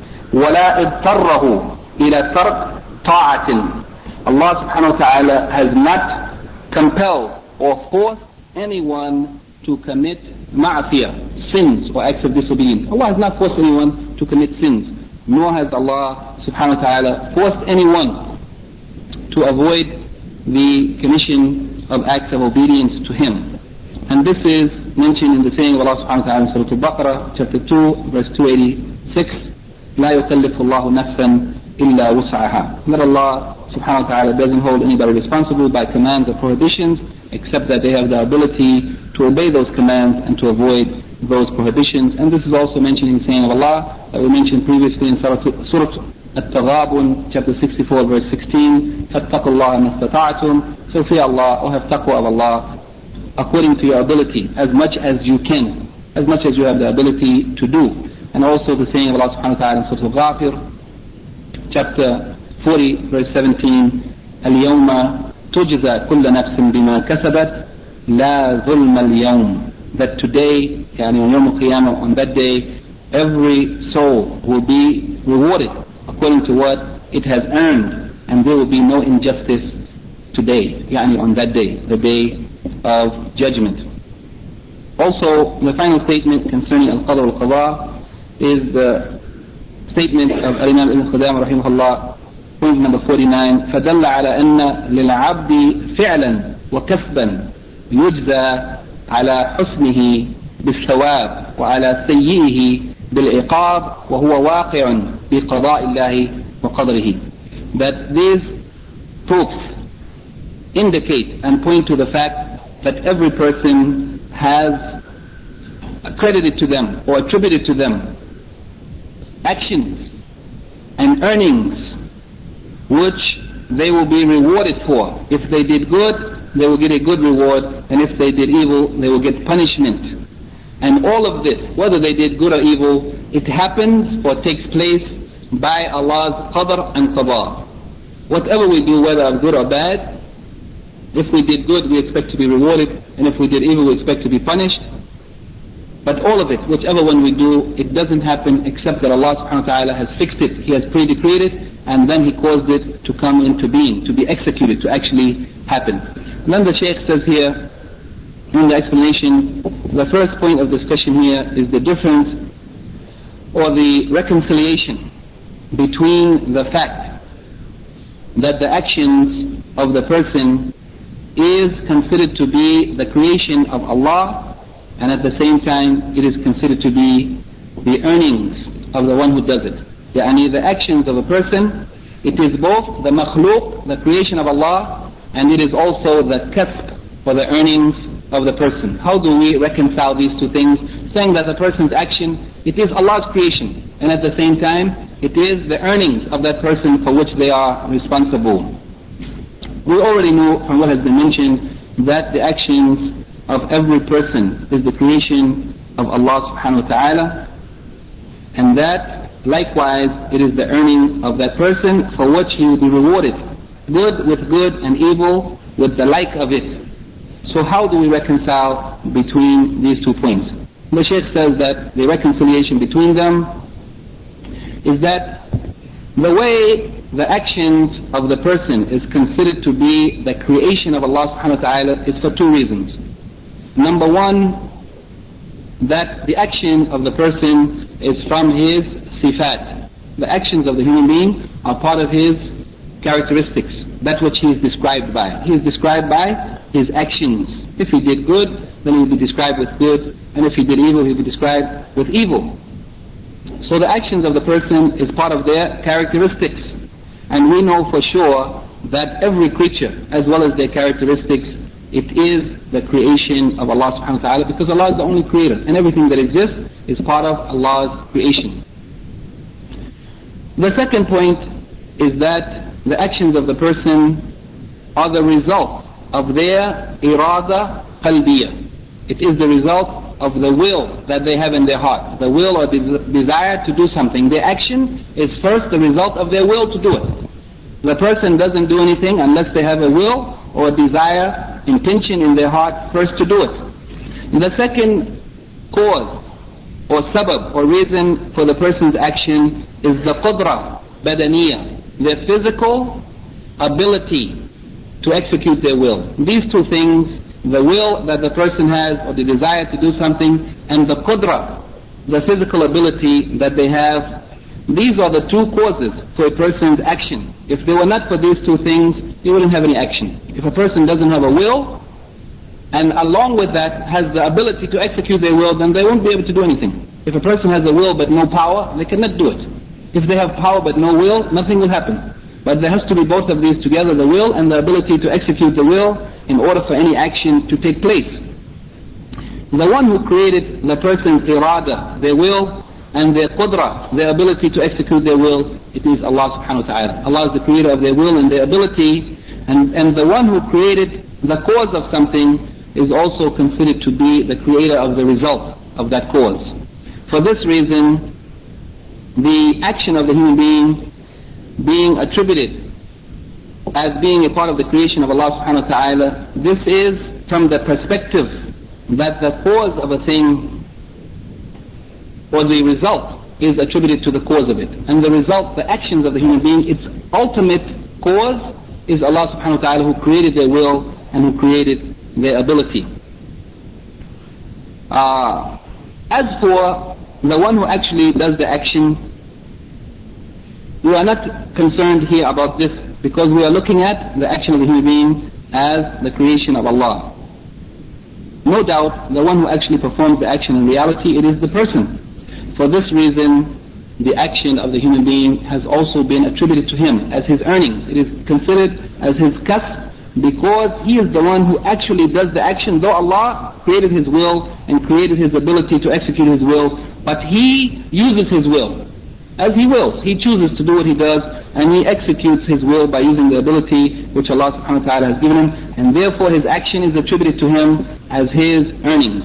ولا اضطره إلى ترك طاعة. Allah subhanahu wa ta'ala has not compelled or forced anyone to commit ma'asiyah, sins or acts of disobedience. Allah has not forced anyone to commit sins, nor has Allah subhanahu wa ta'ala forced anyone to avoid the commission of acts of obedience to Him. And this is mentioned in the saying of Allah subhanahu wa ta'ala in Surah Al-Baqarah, chapter two, verse two eighty-six, لا يكلف الله نفسا إلا وسعها. That Allah subhanahu wa ta'ala doesn't hold anybody responsible by commands or prohibitions, except that they have the ability to obey those commands and to avoid those prohibitions. And this is also mentioned in the saying of Allah that we mentioned previously in Surah At-Taghabun, chapter sixty-four, verse sixteen, فَاتَّقُوا اللَّهَ مَا اسْتَطَعْتُمْ. So fear Allah, or have taqwa of Allah, according to your ability, as much as you can, as much as you have the ability to do. And also the saying of Allah subhanahu wa ta'ala in Surah Al-Ghafir, chapter forty, verse seventeen, اليوم تجزى كل نفس بما كسبت لا ظلم اليوم. That today, يعني on Yawm al-Qiyamah, on that day, every soul will be rewarded according to what it has earned, and there will be no injustice today, يعني on that day, the day of judgment. Also, the final statement concerning Al-Qadr al-Qadha is the statement of Imam Ibn Qudamah rahimahullah, point number forty-nine, فَدَلَّ عَلَى أَنَّ لِلْعَبْدِ فِعْلًا وَكَسْبًا يُجْزَى على حسنه بالثواب وعلى سيئه بالعقاب وهو واقع بقضاء الله وقدره. That these proofs indicate and point to the fact that every person has accredited to them or attributed to them actions and earnings which they will be rewarded for. If they did good, they will get a good reward, and if they did evil, they will get punishment. And all of this, whether they did good or evil, it happens or takes place by Allah's qadr and qada. Whatever we do, whether good or bad, if we did good, we expect to be rewarded, and if we did evil, we expect to be punished. But all of it, whichever one we do, it doesn't happen except that Allah subhanahu wa ta'ala has fixed it. He has pre-decreed it, and then He caused it to come into being, to be executed, to actually happen. And then the Shaykh says here, in the explanation, the first point of discussion here is the difference or the reconciliation between the fact that the actions of the person is considered to be the creation of Allah, and at the same time it is considered to be the earnings of the one who does it. Yani the actions of a person, it is both the makhluk, the creation of Allah, and it is also the kasb, or the earnings of the person. How do we reconcile these two things? Saying that the person's action, it is Allah's creation, and at the same time it is the earnings of that person for which they are responsible. We already know from what has been mentioned that the actions of every person is the creation of Allah subhanahu wa ta'ala, and that likewise it is the earning of that person for which he will be rewarded. Good with good and evil with the like of it. So how do we reconcile between these two points? The Shaykh says that the reconciliation between them is that the way the actions of the person is considered to be the creation of Allah subhanahu wa ta'ala is for two reasons. Number one, that the action of the person is from his sifat. The actions of the human being are part of his characteristics. That which he is described by. He is described by his actions. If he did good, then he will be described with good. And if he did evil, he will be described with evil. So the actions of the person is part of their characteristics. And we know for sure that every creature, as well as their characteristics, it is the creation of Allah subhanahu wa ta'ala, because Allah is the only creator. And everything that exists is part of Allah's creation. The second point is that the actions of the person are the result of their irada qalbiyah. It is the result of the will that they have in their heart. The will or the desire to do something. Their action is first the result of their will to do it. The person doesn't do anything unless they have a will or a desire, intention in their heart first to do it. And the second cause or sabab or reason for the person's action is the qudra badaniyah, their physical ability to execute their will. These two things, the will that the person has or the desire to do something, and the qudra, the physical ability that they have, these are the two causes for a person's action. If they were not for these two things, they wouldn't have any action. If a person doesn't have a will, and along with that has the ability to execute their will, then they won't be able to do anything. If a person has a will but no power, they cannot do it. If they have power but no will, nothing will happen. But there has to be both of these together, the will and the ability to execute the will, in order for any action to take place. The one who created the person's irada, their will, and their qudra, their ability to execute their will, it is Allah subhanahu wa ta'ala. Allah is the creator of their will and their ability, and, and the one who created the cause of something is also considered to be the creator of the result of that cause. For this reason, the action of the human being being attributed as being a part of the creation of Allah subhanahu wa ta'ala, this is from the perspective that the cause of a thing or the result is attributed to the cause of it. And the result, the actions of the human being, its ultimate cause is Allah subhanahu wa ta'ala, who created their will and who created their ability. Uh, as for the one who actually does the action, we are not concerned here about this, because we are looking at the action of the human being as the creation of Allah. No doubt, the one who actually performs the action in reality, it is the person. For this reason, the action of the human being has also been attributed to him as his earnings. It is considered as his kasb, because he is the one who actually does the action, though Allah created his will and created his ability to execute his will, but he uses his will as he wills. He chooses to do what he does, and he executes his will by using the ability which Allah subhanahu wa ta'ala has given him, and therefore his action is attributed to him as his earnings.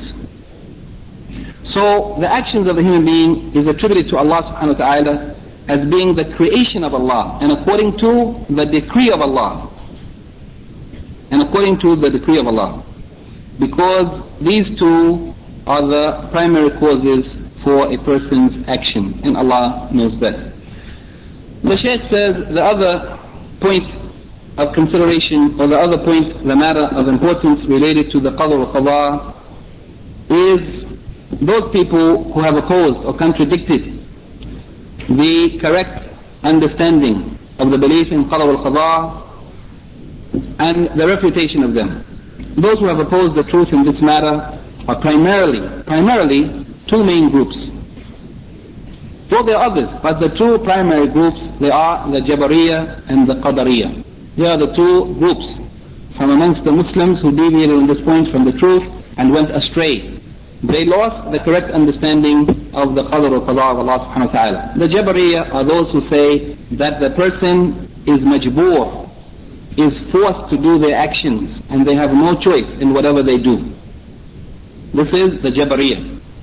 So the actions of the human being is attributed to Allah subhanahu wa ta'ala as being the creation of Allah, and according to the decree of Allah. And according to the decree of Allah. Because these two are the primary causes for a person's action, and Allah knows best. The Shaykh says the other point of consideration, or the other point, the matter of importance related to the qadr wa qada, is those people who have opposed or contradicted the correct understanding of the belief in qadr wa qada and the refutation of them. Those who have opposed the truth in this matter are primarily, primarily two main groups. Though there are others, but the two primary groups, they are the Jabariyah and the Qadariyah. They are the two groups from amongst the Muslims who deviated on this point from the truth and went astray. They lost the correct understanding of the Qadr wa Qada of Allah subhanahu wa ta'ala. The Jabariyah are those who say that the person is majboor, is forced to do their actions, and they have no choice in whatever they do. This is the Jabariyah.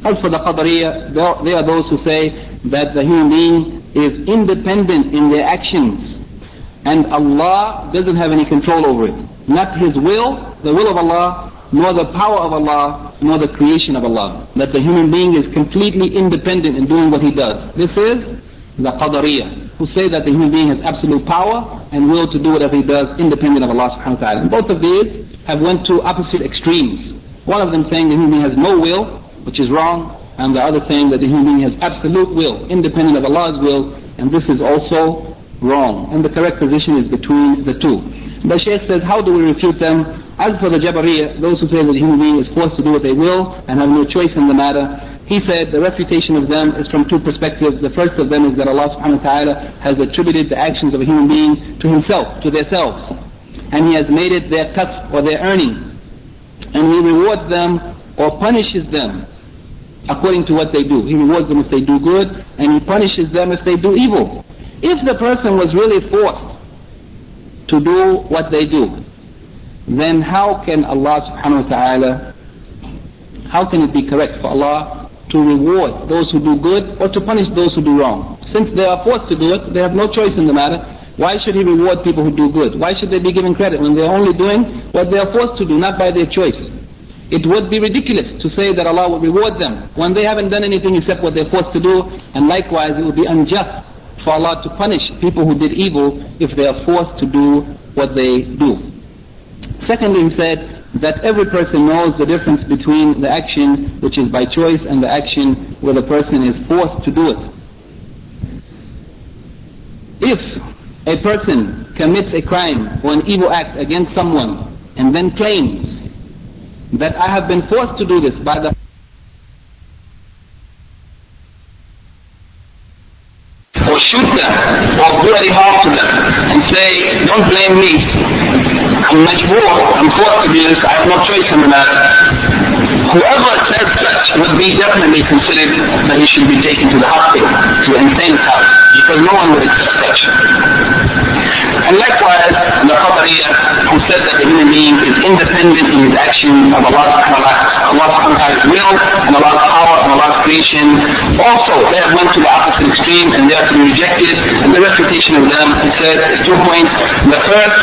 As for the Qadariyah, they are those who say that the human being is independent in their actions and Allah doesn't have any control over it. Not his will, the will of Allah, nor the power of Allah, nor the creation of Allah. That the human being is completely independent in doing what he does. This is the Qadariyah, who say that the human being has absolute power and will to do whatever he does independent of Allah subhanahu wa ta'ala. And both of these have went to opposite extremes. One of them saying the human being has no will, which is wrong, and the other saying that the human being has absolute will, independent of Allah's will, and this is also wrong. And the correct position is between the two. The Shaykh says, how do we refute them? As for the Jabariyah, those who say that the human being is forced to do what they will and have no choice in the matter, he said the refutation of them is from two perspectives. The first of them is that Allah subhanahu wa ta'ala has attributed the actions of a human being to himself, to themselves. And he has made it their kasb or their earning. And he rewards them or punishes them according to what they do. He rewards them if they do good, and he punishes them if they do evil. If the person was really forced to do what they do, then how can Allah subhanahu wa ta'ala, how can it be correct for Allah to reward those who do good or to punish those who do wrong? Since they are forced to do it, they have no choice in the matter. Why should he reward people who do good? Why should they be given credit when they're only doing what they are forced to do, not by their choice? It would be ridiculous to say that Allah would reward them when they haven't done anything except what they're forced to do, and likewise it would be unjust for Allah to punish people who did evil if they are forced to do what they do. Secondly, he said that every person knows the difference between the action which is by choice and the action where the person is forced to do it. If a person commits a crime or an evil act against someone and then claims that I have been forced to do this by the or shoot them or do any harm to them and say, don't blame me, I'm majboor, I'm forced to do this, I have no choice in the matter. Whoever says such would be definitely considered that he should be taken to the hospital, to an insane house, because no one would accept such. And likewise, the Qadariyah, who said that the human being is independent in his action of Allah subhanahu wa ta'ala's will and Allah's power and Allah's creation, also they have went to the opposite extreme and they are to be rejected. And the refutation of them, he said, is two points. The first,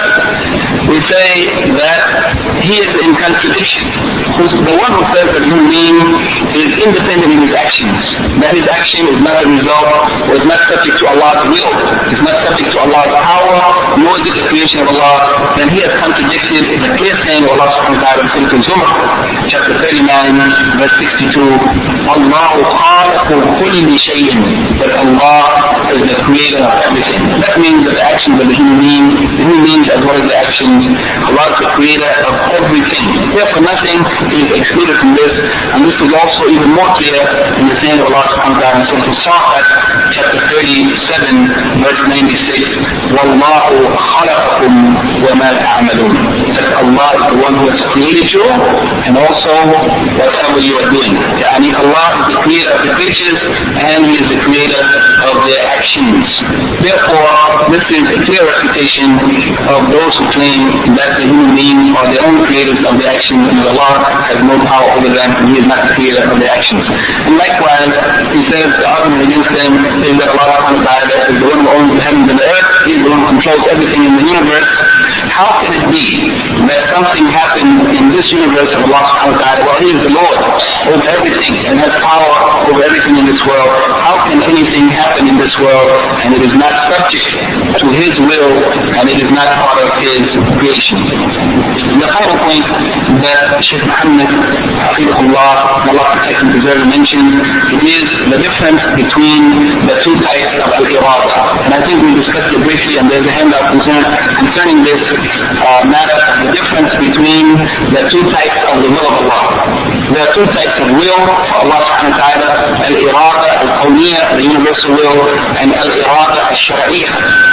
we say that he is in contradiction. The one who says that the human being is independent in his actions, that his action is not a result or is not subject to Allah's will, is not subject to Allah's power, nor is it the creation of Allah, then he has contradicted the clear saying of Allah subhanahu wa ta'ala in Surah Zumar, chapter thirty-nine, verse sixty-two, Allahu khaliqu kulli shay'in, that Allah is the creator of everything. That means that the actions of the human being, the human beings as well as the actions, Allah is the creator of everything. Therefore nothing is excluded from this, and this is also even more clear in the saying of Allah subhanahu wa ta'ala in Surah Safat, chapter thirty-seven, verse ninety-six, Wallahu khalaqakum wa ma ta'amalun. That Allah is the one who has created you and also whatever you are doing. I mean, Allah is the creator of the creatures and He is the creator of their actions. Therefore, this is a clear refutation of those who claim that the human beings are their own creators of their actions and Allah has no power over them and He is not the creator of their actions. And likewise, he says the argument against them is that Allah subhanahu wa ta'ala is the one who owns the heavens and the earth, He is the one who controls everything in the universe. How can it be that something happens in this universe of Allah subhanahu wa ta'ala while He is the Lord over everything and has power over everything in this world? How can anything happen in this world and it is not subject to His will and it is not part of His creation? And the final point that Shaykh Muhammad Hafidhullah, Allah protect and preserve, mentioned, it is the difference between the two types of al-irada. And I think we discussed it briefly and there's a handout concerning this uh, matter, the difference between the two types of the will of Allah. There are two types of will for Allah subhanahu wa ta'ala, al-irada al-kawniyya, the universal will, and al-irada al-shar'iyyah,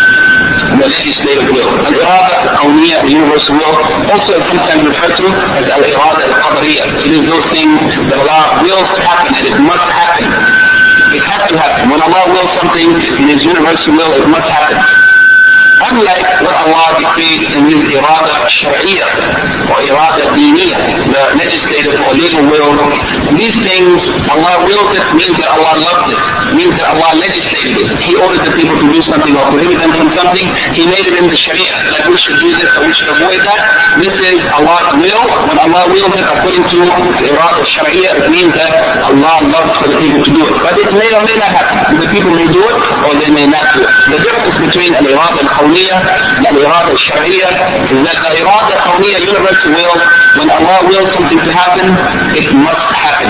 the legislative will. Al-irada al-kawniyya, the universal will, also is sometimes referred to as al-irada al-qadariyya. It is those things that Allah wills to happen and it must happen. It has to happen. When Allah wills something in His universal will, it must happen. Unlike what Allah decreed in His irada shar'iyyah or irada diniyyah, the legislative or legal will, these things Allah Allah legislated it. He ordered the people to do something or prohibit them from something. He made it in the Sharia that we should do this or we should avoid that. This is Allah's will. When Allah wills it according to the irada sharia, it means that Allah loves for the people to do it. But it may or may not happen. The people may do it or they may not do it. The difference between al-irada al-kawniyya and al-irada al-sharia is that the irada al-kawniyya, universal will, when Allah wills something to happen, it must happen.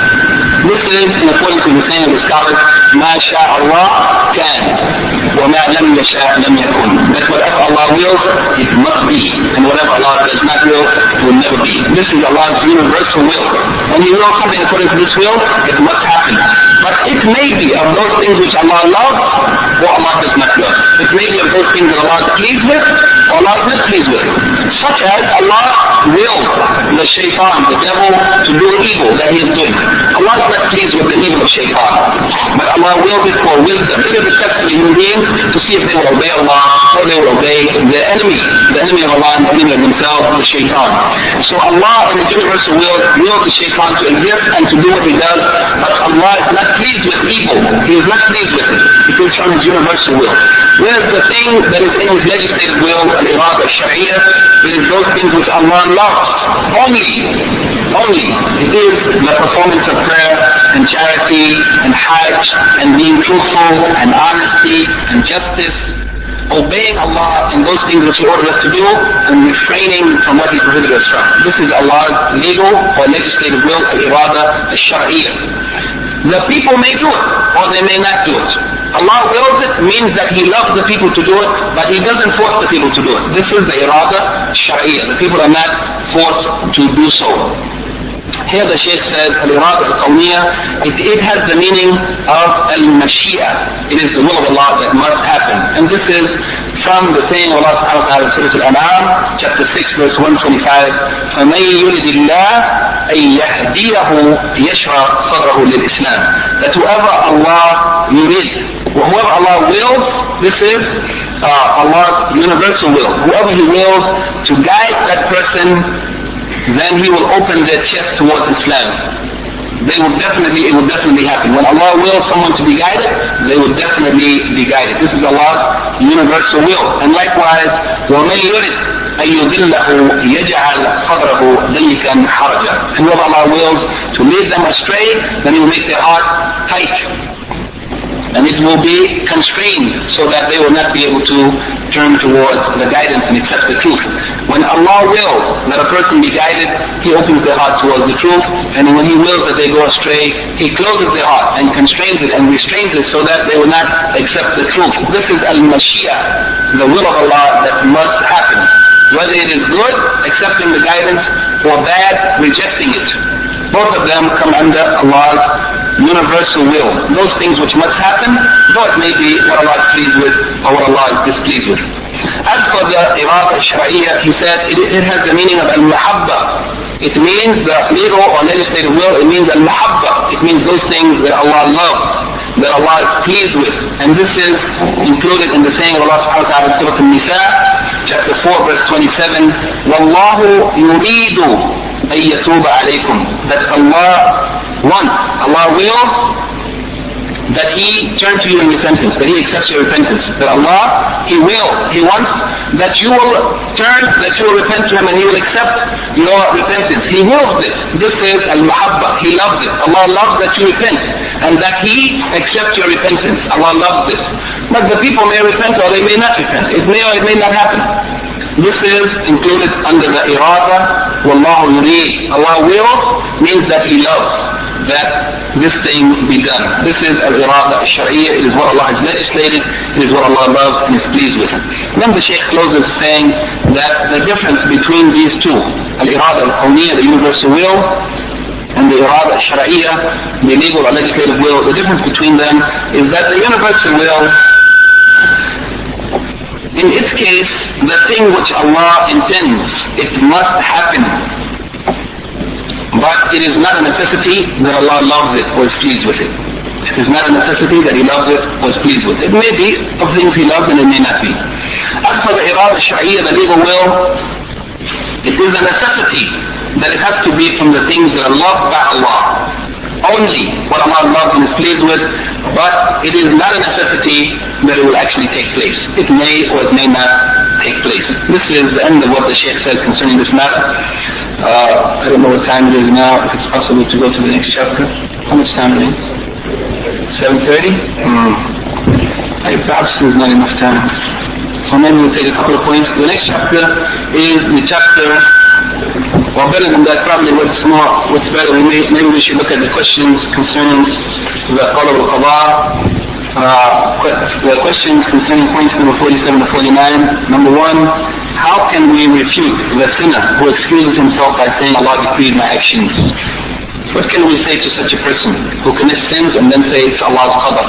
This is in accordance with the saying of the scholars, مَا شَاءَ اللَّهُ كَانَ وَمَا لَمْ يَشَاء لَمْ يَكُنْ. That whatever Allah wills, it must be. And whatever Allah does not will, it will never be. This is Allah's universal will. When He wills something according to this will, it must happen. But it may be of those things which Allah loves, or Allah does not love. It may be of those things that Allah is pleased with, or Allah is not pleased with. Such as Allah wills the shaitan, the devil, to do evil that he is doing. Allah is not pleased with the evil of shaitan. But Allah wills it for wisdom. It is a test for human beings to see if they will obey Allah or they will obey the enemy, the enemy of Allah and the enemy of themselves, the shaitan. So Allah, in His universal will, wills the shaitan to exist and to do what he does, but Allah is not pleased with evil. He is not pleased with it. It is from His universal will. Whereas the thing that is in His legislative will, al-irada al-sharia, it is those things which Allah loves. Only, only, it is the performance of prayer and charity and hajj and being truthful and honesty and justice, obeying Allah in those things which He ordered us to do and refraining from what He prohibited us from. This is Allah's legal or legislative will, al-irada al-shar'iyya. The people may do it or they may not do it. Allah wills it means that He loves the people to do it, but He doesn't force the people to do it. This is the irada al-shar'iyya. The people are not forced to do so. Here the Shaykh says, al-irada al-kawniyya, it, it has the meaning of al-mashiyah. It is the will of Allah that must happen. And this is from the saying of Allah subhanahu wa ta'ala in Surah Al-An'am, chapter six, verse one twenty-five, فَمَنْ يُرِدِ اللَّهِ أَنْ يَهْدِيَهُ يَشْرَحْ صَدْرَهُ لِلْإِسْلَامِ. That whoever Allah yurid, whoever Allah wills, this is uh, Allah's universal will. Whoever He wills to guide that person, then He will open their chest towards Islam. They will definitely, it will definitely happen. When Allah wills someone to be guided, they will definitely be guided. This is Allah's universal will. And likewise, وَمَنْ يُرِدْ أَنْ يُضِلَّهُ يَجْعَلْ صَدْرَهُ ضَيِّقًا حَرَجًا. And whoever Allah wills to lead them astray, then He will make their heart tight. And it will be constrained so that they will not be able to turn towards the guidance and accept the truth. When Allah wills that a person be guided, He opens their heart towards the truth, and when He wills that they go astray, He closes their heart and constrains it and restrains it so that they will not accept the truth. This is al-mashiyah, the will of Allah that must happen. Whether it is good, accepting the guidance, or bad, rejecting it. Both of them come under Allah's universal will. Those things which must happen, though it may be what Allah is pleased with or what Allah is displeased with. As for the irada al-shar'iyya, he said it, it has the meaning of al-mahabba. It means the legal or legislative will, it means al-mahabba. It means those things that Allah loves, that Allah is pleased with. And this is included in the saying of Allah subhanahu wa ta'ala in Surah Al-Nisa, chapter four, verse twenty-seven, وَاللَّهُ يُرِيدُ أَن يَتُوبَ عَلَيْكُمْ. That Allah wants, Allah wills that He turn to you in repentance, that He accepts your repentance. That Allah, He will, He wants that you will turn, that you will repent to Him and He will accept your repentance. He wills this. This is al-mahabba. He loves it. Allah loves that you repent and that He accepts your repentance. Allah loves this. But the people may repent or they may not repent. It may or it may not happen. This is included under the irada, wallahu yurid. Allah wills means that He loves that this thing be done. This is al-irada al-shar'iyya. It is what Allah has legislated. It is what Allah loves and is pleased with. Then the Shaykh closes saying that the difference between these two, al-irada al-kawniyya, the universal will, and the irada al-shar'iyya, the legal or legislative will, the difference between them is that the universal will, in its case, the thing which Allah intends, it must happen. But it is not a necessity that Allah loves it or is pleased with it. It is not a necessity that He loves it or is pleased with it. It may be of things He loves and it may not be. As for the irada al-shar'iyya, the legal will, it is a necessity that it has to be from the things that are loved by Allah. only what Allah loves and is pleased with, but it is not a necessity that it will actually take place. It may or it may not take place. This is the end of what the Shaykh says concerning this matter. Uh, I don't know what time it is now, if it's possible to go to the next chapter. How much time it is? seven thirty? Hmm. Perhaps there's not enough time. So maybe we'll take a couple of points. The next chapter is the chapter, or better than that, probably what's more, what's better, we may, maybe we should look at the questions concerning the Qadr al-Qadha, uh, the questions concerning points number forty-seven to forty-nine. Number one, how can we refute the sinner who excuses himself by saying Allah decreed my actions? What can we say to such a person who commits sins and then say it's Allah's Qadr?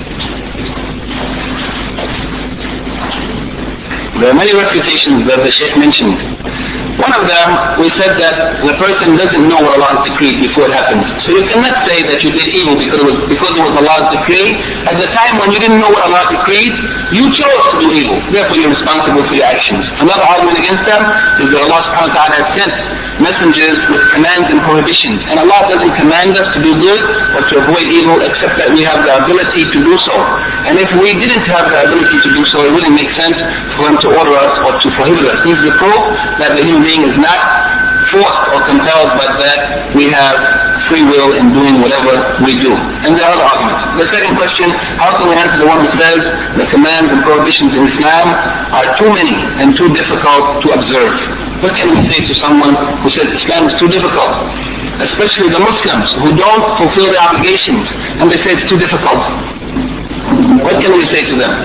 There are many refutations that the Shaykh mentioned. One of them, we said that the person doesn't know what Allah has decreed before it happens. So you cannot say that you did evil because it was, because it was Allah's decree. At the time when you didn't know what Allah decreed, you chose to do evil. Therefore you're responsible for your actions. Another argument against them is that Allah subhanahu wa ta'ala has sent messengers with commands and prohibitions. And Allah doesn't command us to do good or to avoid evil except that we have the ability to do so. And if we didn't have the ability to do so, it wouldn't make sense for Him to order us or to prohibit us. This is the proof that the human being is not forced or compelled, but that we have free will in doing whatever we do. And there are other arguments. The second question, how can we answer the one who says the commands and prohibitions in Islam are too many and too difficult to observe? What can we say to someone who says Islam is too difficult? Especially the Muslims who don't fulfill their obligations and they say it's too difficult. What can we say to them?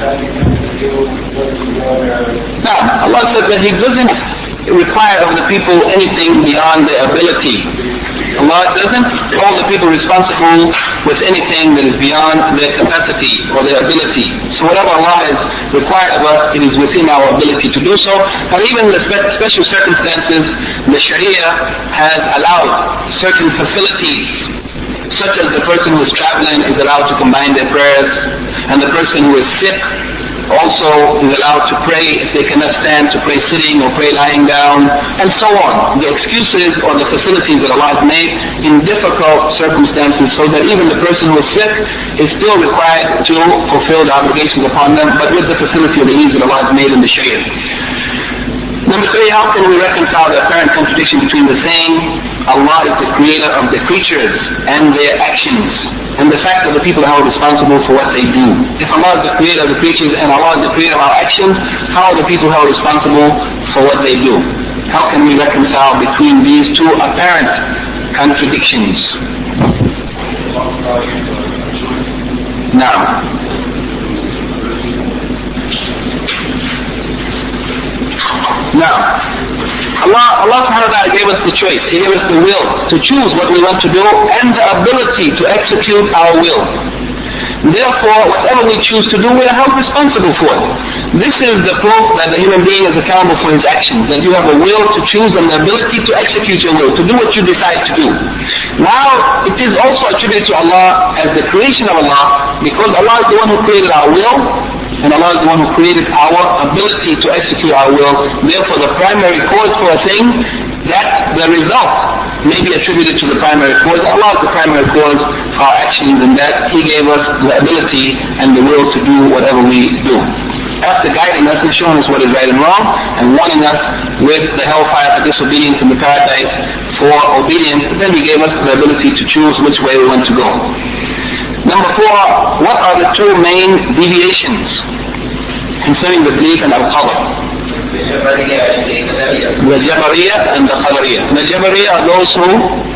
Now, Allah said that He doesn't require of the people anything beyond their ability. Allah doesn't hold the people responsible with anything that is beyond their capacity or their ability. So whatever Allah has required of us, it is within our ability to do so. But even in the spe- special circumstances, the Sharia has allowed certain facilities, such as the person who is traveling is allowed to combine their prayers, and the person who is sick also is allowed to pray if they cannot stand, to pray sitting or pray lying down, and so on. The excuses or the facilities that Allah has made in difficult circumstances, so that even the person who is sick is still required to fulfill the obligations upon them, but with the facility of the ease that Allah has made in the Sharia. Number three, how can we reconcile the apparent contradiction between the saying Allah is the creator of the creatures and their actions, and the fact that the people are held responsible for what they do? If Allah is the creator of the creatures and Allah is the creator of our actions, how are the people held responsible for what they do? How can we reconcile between these two apparent contradictions? Now, now, Allah, Allah subhanahu wa ta'ala gave us the choice. He gave us the will to choose what we want to do and the ability to execute our will. Therefore, whatever we choose to do, we are held responsible for it. This is the proof that the human being is accountable for his actions, that you have a will to choose and the ability to execute your will, to do what you decide to do. Now, it is also attributed to Allah as the creation of Allah, because Allah is the one who created our will, and Allah is the one who created our ability to execute our will. Therefore, the primary cause for a thing, that the result may be attributed to the primary cause. Allah is the primary cause for our actions, and that He gave us the ability and the will to do whatever we do. After guiding us and showing us what is right and wrong, and warning us with the hellfire for disobedience and the paradise for obedience, then He gave us the ability to choose which way we want to go. Number four, what are the two main deviations concerning the belief in Al-Qadr? The Jabariyah and the Qadariyah. The Jabariyah are those who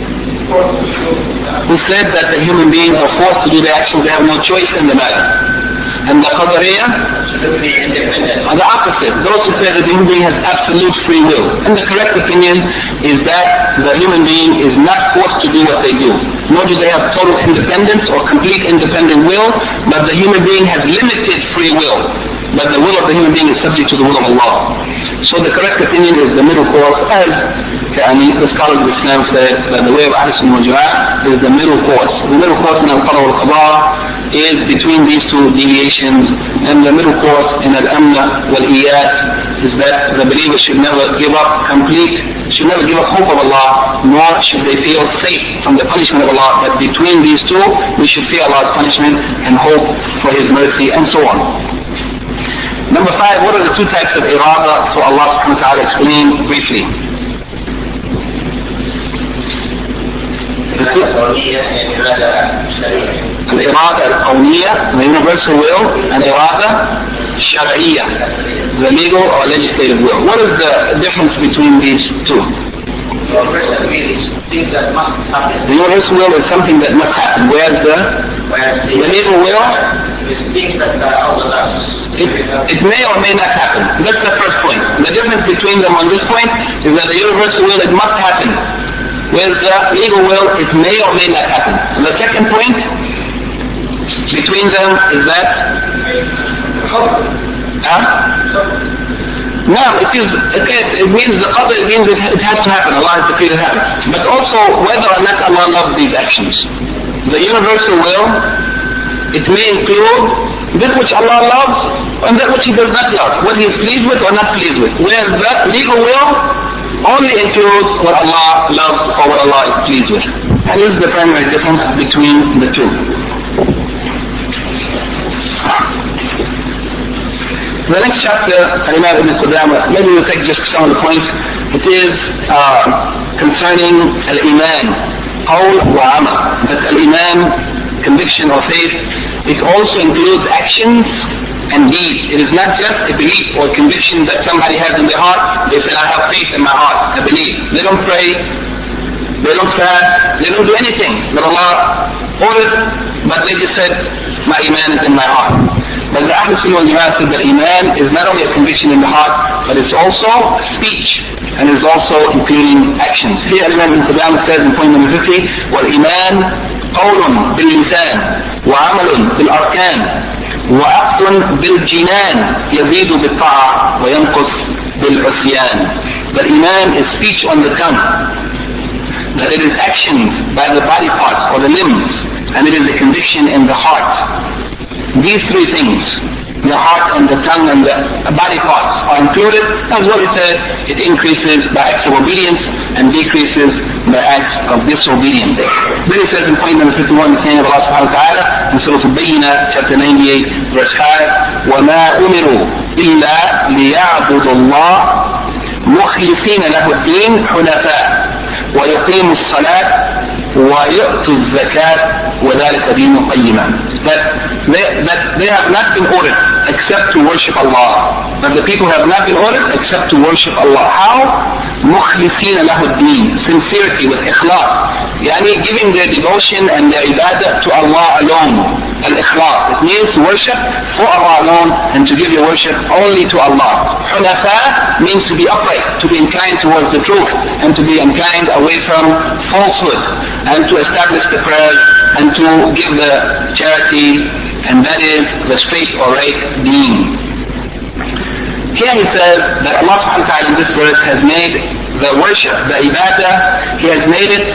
who said that the human beings are forced to do the actions, they have no choice in the matter. And the Qadariyah are the opposite, those who say that the human being has absolute free will. And the correct opinion is that the human being is not forced to do what they do, nor do they have total independence or complete independent will, but the human being has limited free will, but the will of the human being is subject to the will of Allah. So the correct opinion is the middle course, as the scholars of Islam said that the way of Ahl Sunnah wal Jama'ah is the middle course. The middle course in Al-Qadr wal-Qadha is between these two deviations, and the middle course in Al-Amna wal-Iyat is that the believer should never give up complete should never give up hope of Allah, nor should they feel safe from the punishment of Allah. But between these two, we should fear Allah's punishment and hope for His mercy, and so on. Number five, what are the two types of irada? So Allah subhanahu wa ta'ala explained briefly. الإرادة الكونية, the universal will, and إرادة شرعية, the legal or legislative will. What is the difference between these two? The universal will is something that must happen. Whereas the, the legal will is things that are out of us. It, it may or may not happen. That's the first point. The difference between them on this point is that the universal will, it must happen. Whereas the legal will, it may or may not happen. And the second point between them is that huh? No, it is okay, it means the qadr, it means it, it has to happen. Allah has decreed it happen. But also whether or not Allah loves these actions. The universal will, it may include that which Allah loves and that which He does not love, what He is pleased with or not pleased with. Whereas that legal will only includes what Allah loves or what Allah is pleased with. And this is the primary difference between the two. The next chapter, Al-Imam Ibn Qudamah, maybe we'll take just some of the points. It is uh, concerning Al-Iman, Qawl wa Amal. That Al-Iman, conviction or faith, it also includes actions and deeds. It is not just a belief or a conviction that somebody has in their heart. They say, I have faith in my heart, I believe. They don't pray, they don't fast, they don't do anything that Allah ordered, but they just said, my Iman is in my heart. But the Ahl Sunnah wal Jama'ah said that Iman is not only a conviction in the heart, but it's also speech, and is also including actions. Here Imam Ibn Qudamah says in point number fifty, وَالْإِيمَانِ قَوْلٌ بِالْلِسَانِ وَعَمَلٌ بِالْأَرْكَانِ وَعَقْدٌ بِالْجِنَانِ يَزِيدُ بِالطَّاعَةِ وَيَنْقُصْ بِالْعُصْيَانِ. That Iman is speech on the tongue, that it is actions by the body parts or the limbs, and it is a conviction in the heart. These three things, the heart and the tongue and the body parts, are included. That's what it says. It increases by acts of obedience and decreases by acts of disobedience. Then it says in point number fifty-one, the saying of Allah subhanahu wa ta'ala in Surah Al-Bayyinah, chapter ninety-eight, verse five, وَمَا أُمِرُوا إِلَّا لِيَعْبُدُوا اللَّهَ مُخْلِصِينَ لَهُ الدِّينَ حُنَفَاءَ وَيُقِيمُوا الصَّلَاةَ وَيُؤْتُوا الزَّكَاةَ وَذَلِكَ دِينُ قَيِّمًا. That they, that they have not been ordered except to worship Allah. That the people have not been ordered except to worship Allah. How? مُخْلِصِينَ لَهُ الدِّينَ. Sincerity, with ikhlas. Yani giving their devotion and their ibadah to Allah alone. Al-ikhlas. It means to worship for Allah alone and to give your worship only to Allah. Hunafa means to be upright, to be inclined towards the truth, and to be inclined away from falsehood, and to establish the prayers, and to give the charity, and that is the straight or right deen. Here he says that Allah subhanahu wa ta'ala in this verse has made the worship, the ibadah, He has made it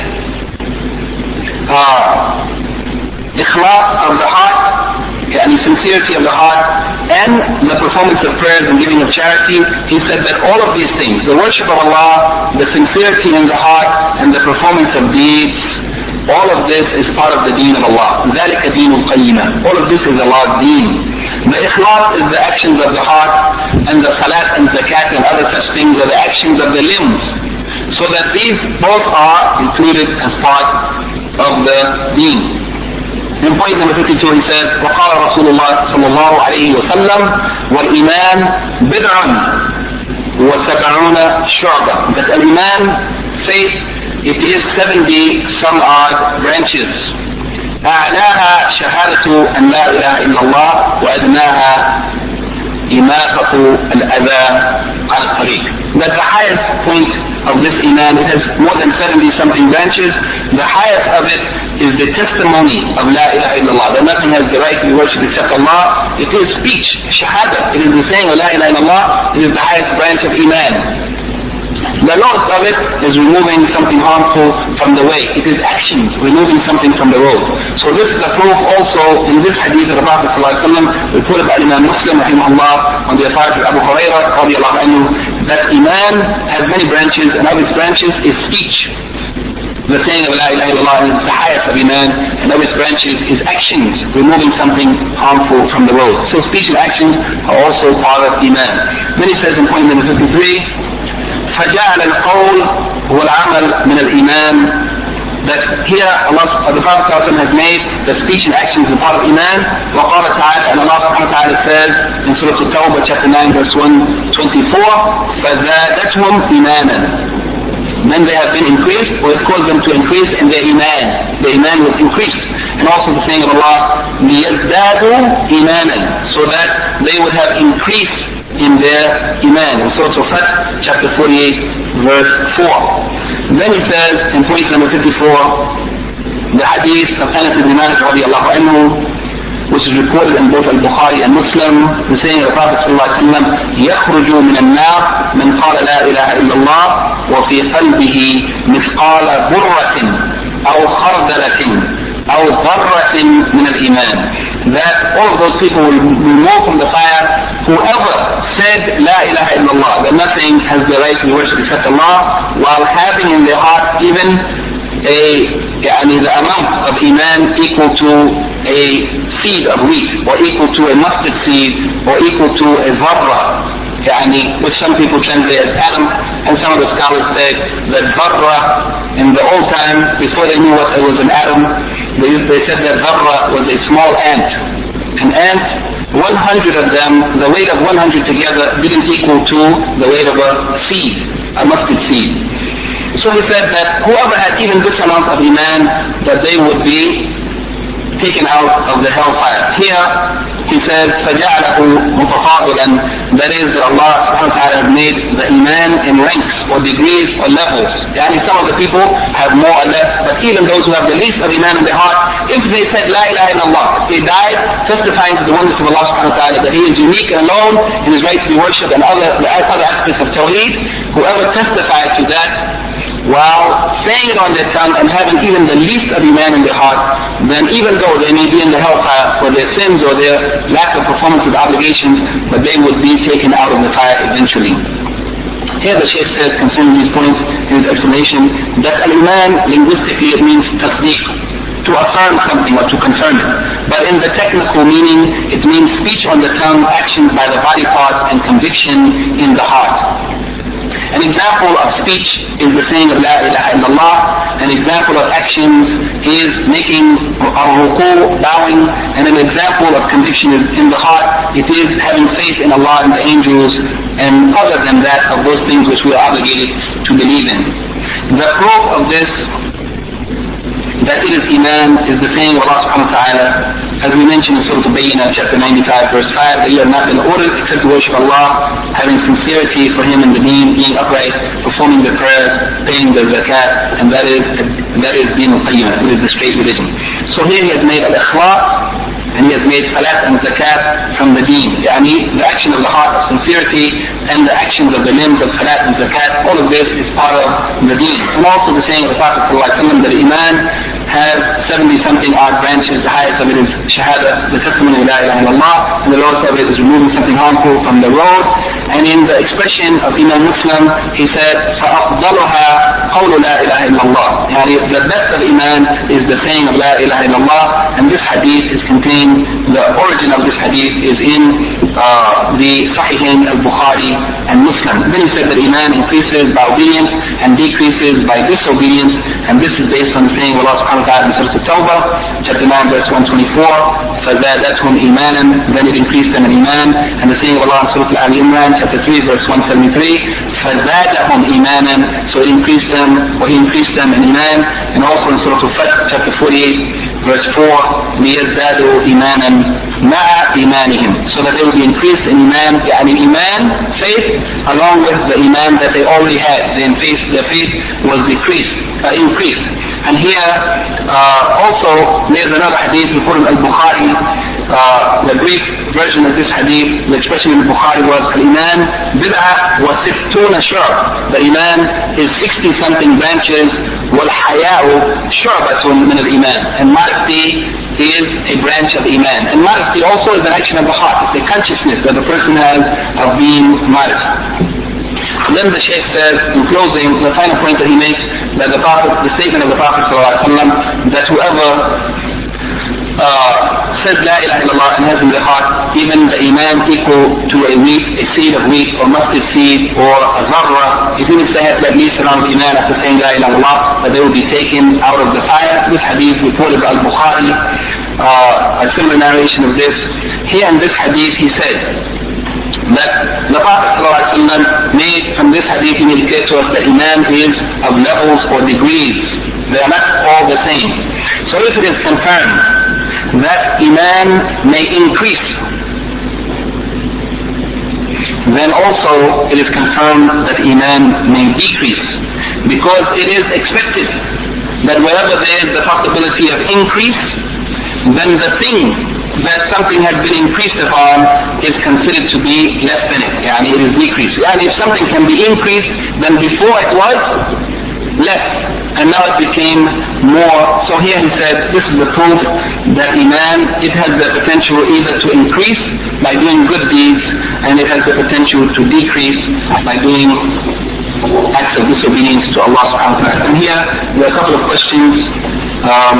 uh, ikhlas of the heart, and sincerity of the heart, and the performance of prayers and giving of charity. He said that all of these things, the worship of Allah, the sincerity in the heart, and the performance of deeds, all of this is part of the deen of Allah. ذَلِكَ دِينُ الْقَيِّمَةِ. All of this is Allah's deen. The ikhlas is the actions of the heart, and the salat and zakat and other such things are the actions of the limbs. So that these both are included as part of the deen. In point number fifty-two he says, وقال رسول الله صلى الله عليه وسلم والإيمان بضع وسبعون شعبة. That al-Iman, faith, it is seventy some odd branches. أعلاها شهادة أن لا إله إلا الله وأدناها إماطة الأذى عن الطريق. That the highest point of this Iman, it has more than seventy something branches. The highest of it is the testimony of La ilaha illallah, that nothing has the right to be worshipped except Allah. It is speech, shahada. It is the saying of La ilaha illallah. It is the highest branch of Iman. The lowest of it is removing something harmful from the way. It is actions, removing something from the road. So this is a proof also in this hadith of the Prophet ﷺ, reported by Imam Muslim rahimahullah on the authority of Abu Hurairah radiallahu anhu, that Iman has many branches, and of its branches is speech. The saying of La ilaha illallah is the highest of Iman, and of its branches is actions, removing something harmful from the road. So speech and actions are also part of Iman. Then he says in point number fifty-three, فَجَعَلَ الْقَوْلِ وَالْعَمَلِ مِنَ الْإِيمَانِ, that here Allah, the Prophet has made the speech and actions a part of Iman. وَقَالَ تَعَالَى, and Allah subhanahu wa ta'ala says in Surah At-Tawbah chapter nine verse one twenty-four, فَزَادَتْهُمْ إِيمَانًا, then they have been increased, or it caused them to increase in their Iman. The Iman was increased. And also the saying of Allah, لِيَزْدَادُوا إِيمَانًا, so that they would have increased in their Iman. In Surah Al-Fath, chapter forty-eight, verse four. Then he says, in point number fifty-four, the hadith of Anas ibn Malik radiallahu anhu, which is reported in both Al-Bukhari and Muslim, the saying of the Prophet sallallahu alaihi wasallam, يَخْرُجُ مِنَ النَّارِ مَنْ قَالَ لَا إِلَهَ إِلَّا اللَّهِ وَفِي قَلْبِهِ مِثْقَالَ ذُرَّةٍ أَوْ خَرْدَلَةٍ أَوْ ذَرَّةٍ مِنَ الْإِيمَانِ, that all of those people will be removed from the fire, whoever said La ilaha illallah, that nothing has the right to be worshipped except Allah, while having in their heart even a, yani the amount of Iman equal to a seed of wheat, or equal to a mustard seed, or equal to a dharra, yani, which some people translate as atom, and some of the scholars say that dharra, in the old time, before they knew what it was an atom, they, they said that dharra was a small ant. An ant, one hundred of them, the weight of one hundred together didn't equal to the weight of a seed, a mustard seed. So he said that whoever had even this amount of Iman, that they would be taken out of the hellfire. Here he says, فَجَعَلَهُ مُتَفَاضِلًا, that is, that Allah subhanahu wa ta'ala has made the Iman in ranks or degrees or levels. Yani some of the people have more or less, but even those who have the least of Iman in their heart, if they said La ilaha illallah, if they died testifying to the oneness of Allah subhanahu wa ta'ala, that He is unique and alone in His right to be worshipped, and other, the other aspects of Tawheed, whoever testified to that while saying it on their tongue and having even the least of Iman in their heart, then even though they may be in the hellfire for their sins or their lack of performance of obligations, but they would be taken out of the fire eventually. Here the Shaykh says concerning these points in his explanation that al-Iman, linguistically it means tasdeeq, to affirm something or to confirm it. But in the technical meaning, it means speech on the tongue, actions by the body parts, and conviction in the heart. An example of speech is the saying of La ilaha illallah. An example of actions is making ruku, bowing. And an example of conviction is in the heart. It is having faith in Allah and the angels, and other than that, of those things which we are obligated to believe in. The proof of this, that it is Iman, is the saying of Allah subhanahu wa ta'ala, as we mentioned in Surah Al-Bayyinah, chapter ninety-five, verse five, that you have not been ordered except to worship Allah, having sincerity for Him in the deen, being upright, performing the prayers, paying the zakat, and that is that is Deen al-Qayyimah, it is the straight religion. So here He has made al-Ikhlas, and He has made salat and zakat from the deen. Yani the action of the heart of sincerity and the actions of the limbs of salat and zakat, all of this is part of the deen. And also the saying of the Prophet ﷺ that Iman has seventy something odd branches. The highest of it is Shahada, the testimony of La ilaha illallah, and the lowest of it is removing something harmful from the road. And in the expression of Imam Muslim, he said, فَأَفْضَلُهَا قَوْلُ لَا إِلَهَ إِلَّا اللَّهِ, yani the best of Iman is the saying of La ilaha illallah. And this hadith is contained, the origin of this hadith is in uh, the Sahihain al-Bukhari and Muslim. Then he said that Iman increases by obedience and decreases by disobedience, and this is based on the saying of Allah subhanahu wa ta'ala in Surah At-Tawbah, chapter nine, verse one twenty-four, فَزَادَتْهُمْ إِيمَانًا, then it increased them in Iman. And the saying of Allah in Surah Al-Imran, chapter three, verse one seventy-three, فَزَادَهُمْ إِيمَانًا, so it increased them, or He increased them in Iman. And also in Surah Al-Fath, chapter forty-eight, verse four, لِيَزْدَادُوا إِيمَانًا مَعَ إِيمَانِهِمْ, so that they will be increased in Iman, يعني Iman, faith, along with the Iman that they already had. Then faith, their faith was decreased, uh, increased. And here uh, also there's another hadith reported in Al-Bukhari. Uh, the brief version of this hadith, the expression in Al-Bukhari was Al-Iman bid'ah wa siftuna shu'b. The Iman is sixty something branches. Wal-haya'u shu'batun min al-Iman. And modesty is a branch of Iman. And modesty also is an action of the heart. It's a consciousness that the person has of being modest. Then the Shaykh says, in closing, the final point that he makes, that the Prophet, the statement of the Prophet ﷺ, that whoever uh, says La ilaha illallah and has in their heart even the iman equal to a wheat, a seed of wheat, or mustard seed, or a zarra, if even if they have at least around iman after saying La ilaha illallah, that they will be taken out of the fire. This hadith reported by Al-Bukhari, uh, a similar narration of this. Here in this hadith he said that the Prophet ﷺ made from this hadith, he made clear to us that iman is of levels or degrees. They are not all the same. So if it is confirmed that iman may increase, then also it is confirmed that iman may decrease, because it is expected that wherever there is the possibility of increase, then the thing that something has been increased upon is considered to be less than it. Yani it is decreased. Yani if something can be increased, then before it was less, and now it became more. So here he said, this is the proof that iman, it has the potential either to increase by doing good deeds, and it has the potential to decrease by doing acts of disobedience to Allah subhanahu wa ta'ala. And here there are a couple of questions. Um,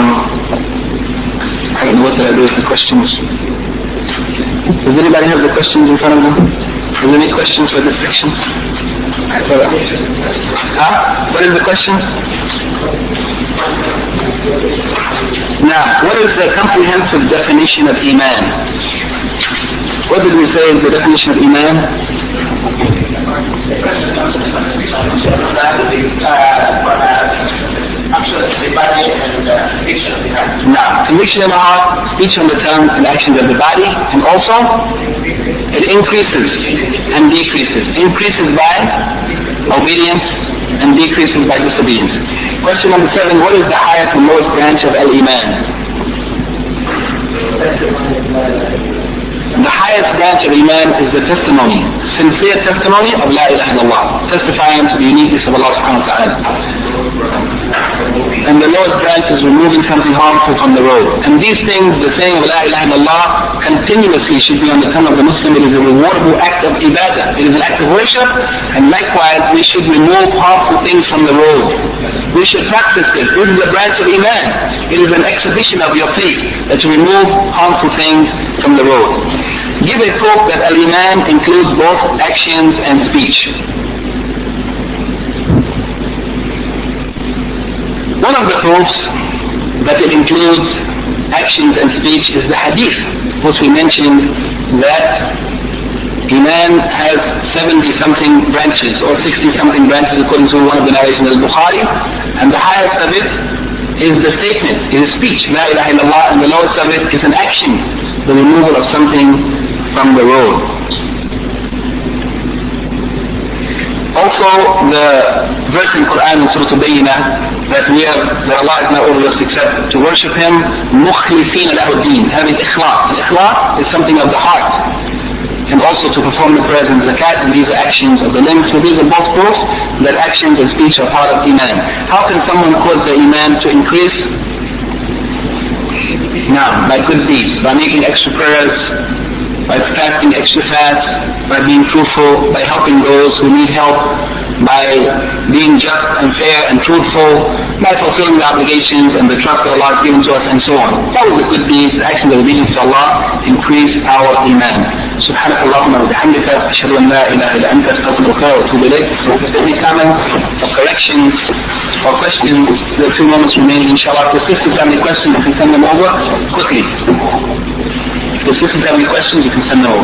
I don't know what did I do with the questions. Does anybody have the questions in front of them? Is there any questions for this section? Huh? What is the question? Now, what is the comprehensive definition of iman? What did we say is the definition of iman? Now, conviction in the heart, speech on the tongue, and actions of the body, and also it increases and decreases. Increases by obedience and decreases by disobedience. Question number seven, what is the highest and lowest branch of Al-Iman? The highest branch of Iman is the testimony, sincere testimony of La ilaha illallah, testifying to the uniqueness of Allah subhanahu wa ta'ala. And the lowest branch is removing something harmful from the road. And these things, the saying of La ilaha illallah, continuously should be on the tongue of the Muslim. It is a rewardable act of ibadah. It is an act of worship. And likewise, we should remove harmful things from the road. We should practice this. This is a branch of Iman. It is an exhibition of your faith, that you remove harmful things from the road. Give a proof that Al-Iman includes both actions and speech. One of the proofs that it includes actions and speech is the hadith, which we mentioned that Iman has seventy something branches or sixty something branches according to one of the narrations of Bukhari, and the highest of it is the statement, is speech, La ilaha illallah, and the lowest of it is an action, the removal of something from the road. Also, the verse in Quran in Surah Al-Bayyinah that we have, that Allah has not ordered us except to worship Him, مُخْلِصِينَ لَهُ الدِّينَ, having ikhlas. Ikhlas is something of the heart, and also to perform the prayers and zakat, and these are actions of the limbs. So these are both proofs that actions and speech are part of Iman. How can someone cause their Iman to increase? Now, by good deeds, by making extra prayers, by fasting extra fast, by being truthful, by helping those who need help, by being just and fair and truthful, by fulfilling the obligations and the trust that Allah has given to us, and so on. All of the good deeds, the actions of obedience to Allah, increase our Iman. سبحانك اللهم وبحمدك أشهد أن لا إله إلا أنت أستغفرك وأتوب إليك. Any comments or corrections or questions? There are two moments remaining. Inshallah, if the sisters have any questions, you can send them over quickly. If the sisters have any questions, you can send them over.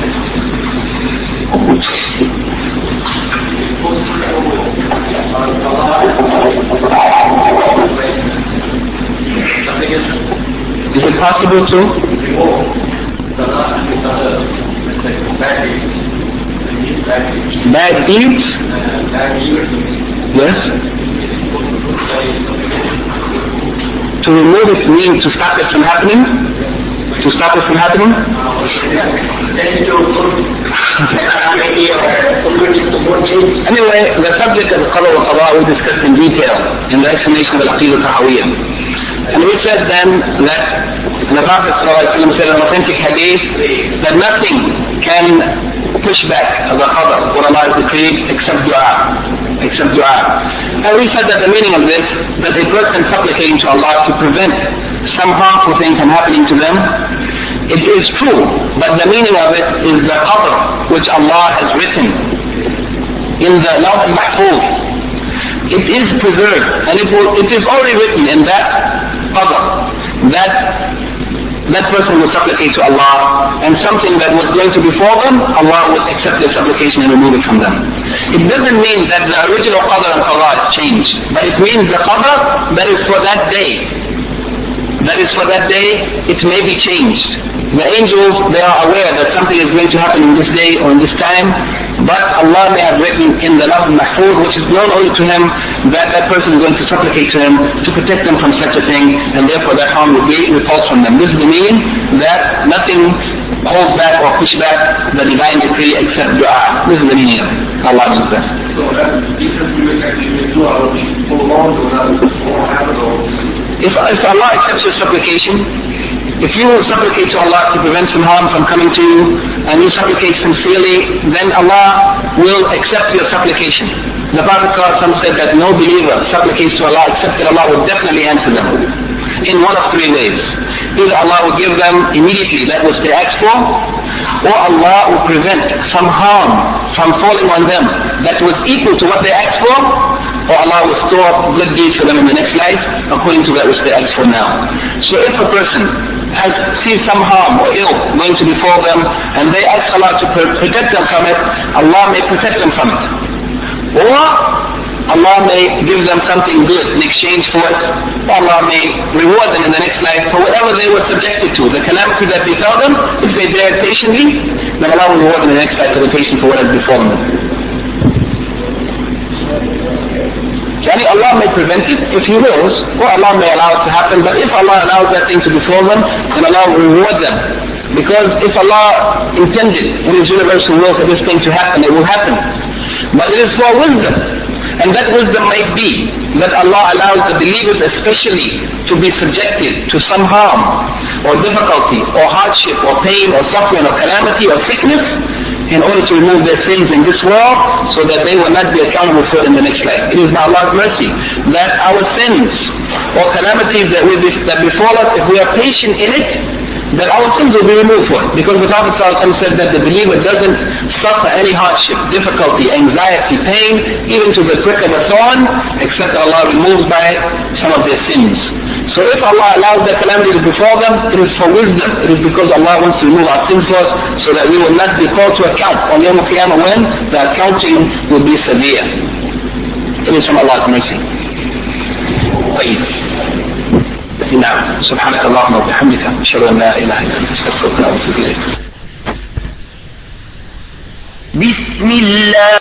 Is it possible to? Bad deeds? Yes. To remove it means to stop it from happening? To stop it from happening? Anyway, the subject of Qadar wa Qada we discussed in detail in the explanation of Al-Aqidah Tahawiyah. And we said then that the Prophet ﷺ said in an authentic hadith that nothing can push back the qadr, what Allah has decreed, except dua. Except dua. And we said that the meaning of this, that a person supplicating to Allah to prevent some harmful thing from happening to them, it is true, but the meaning of it is the qadr which Allah has written in the Lawh al-Mahfuz. It is preserved, and it, will, it is already written in that qadr that that person will supplicate to Allah, and something that was going to befall them, Allah will accept their supplication and remove it from them. It doesn't mean that the original qadr and qadar is changed, but it means the qadr that is for that day. That is for that day, it may be changed. The angels, they are aware that something is going to happen in this day or in this time, but Allah may have written in the Lawh al-Mahfuz, which is known only to Him, that that person is going to supplicate to Him to protect them from such a thing, and therefore that harm will be repulsed from them. This is the meaning that nothing holds back or push back the divine decree except dua. This is the meaning of it. Allah knows best. So that because you actually dua will be prolonged or that will happen or... If, if Allah accepts your supplication, if you supplicate to Allah to prevent some harm from coming to you, and you supplicate sincerely, then Allah will accept your supplication. The Prophet ﷺ said that no believer supplicates to Allah except that Allah will definitely answer them in one of three ways. Either Allah will give them immediately that which they asked for, or Allah will prevent some harm from falling on them that was equal to what they asked for, or Allah will store up good deeds for them in the next life according to that which they asked for now. So if a person has seen some harm or ill going to befall them, and they ask Allah to protect them from it, Allah may protect them from it. Or Allah may give them something good in exchange for it. Allah may reward them in the next life for whatever they were subjected to. The calamity that befell them, if they bear it patiently, then Allah will reward them in the next life for the patient for what has befallen them. Yani Allah may prevent it if He wills, or Allah may allow it to happen, but if Allah allows that thing to befall them, then Allah will reward them. Because if Allah intended in His universal will for this thing to happen, it will happen. But it is for wisdom. And that wisdom might be that Allah allows the believers especially to be subjected to some harm, or difficulty, or hardship, or pain, or suffering, or calamity, or sickness, in order to remove their sins in this world, so that they will not be accountable for it in the next life. It is by Allah's mercy that our sins or calamities that, we, that befall us, if we are patient in it, that our sins will be removed for it. Because the Prophet ﷺ said that the believer doesn't suffer any hardship, difficulty, anxiety, pain, even to the prick of a thorn, except that Allah removes by it some of their sins. So if Allah allows the calamity to befall them, it is for wisdom. It is because Allah wants to remove our sins for us, so that we will not be called to account on Yawm al-Qiyamah, when the accounting will be severe. It is from Allah's mercy. طيب. نعم. سبحانك اللهم وبحمدك أشهد أن لا إله إلا أنت أستغفرك وأتوب إليك. بسم الله.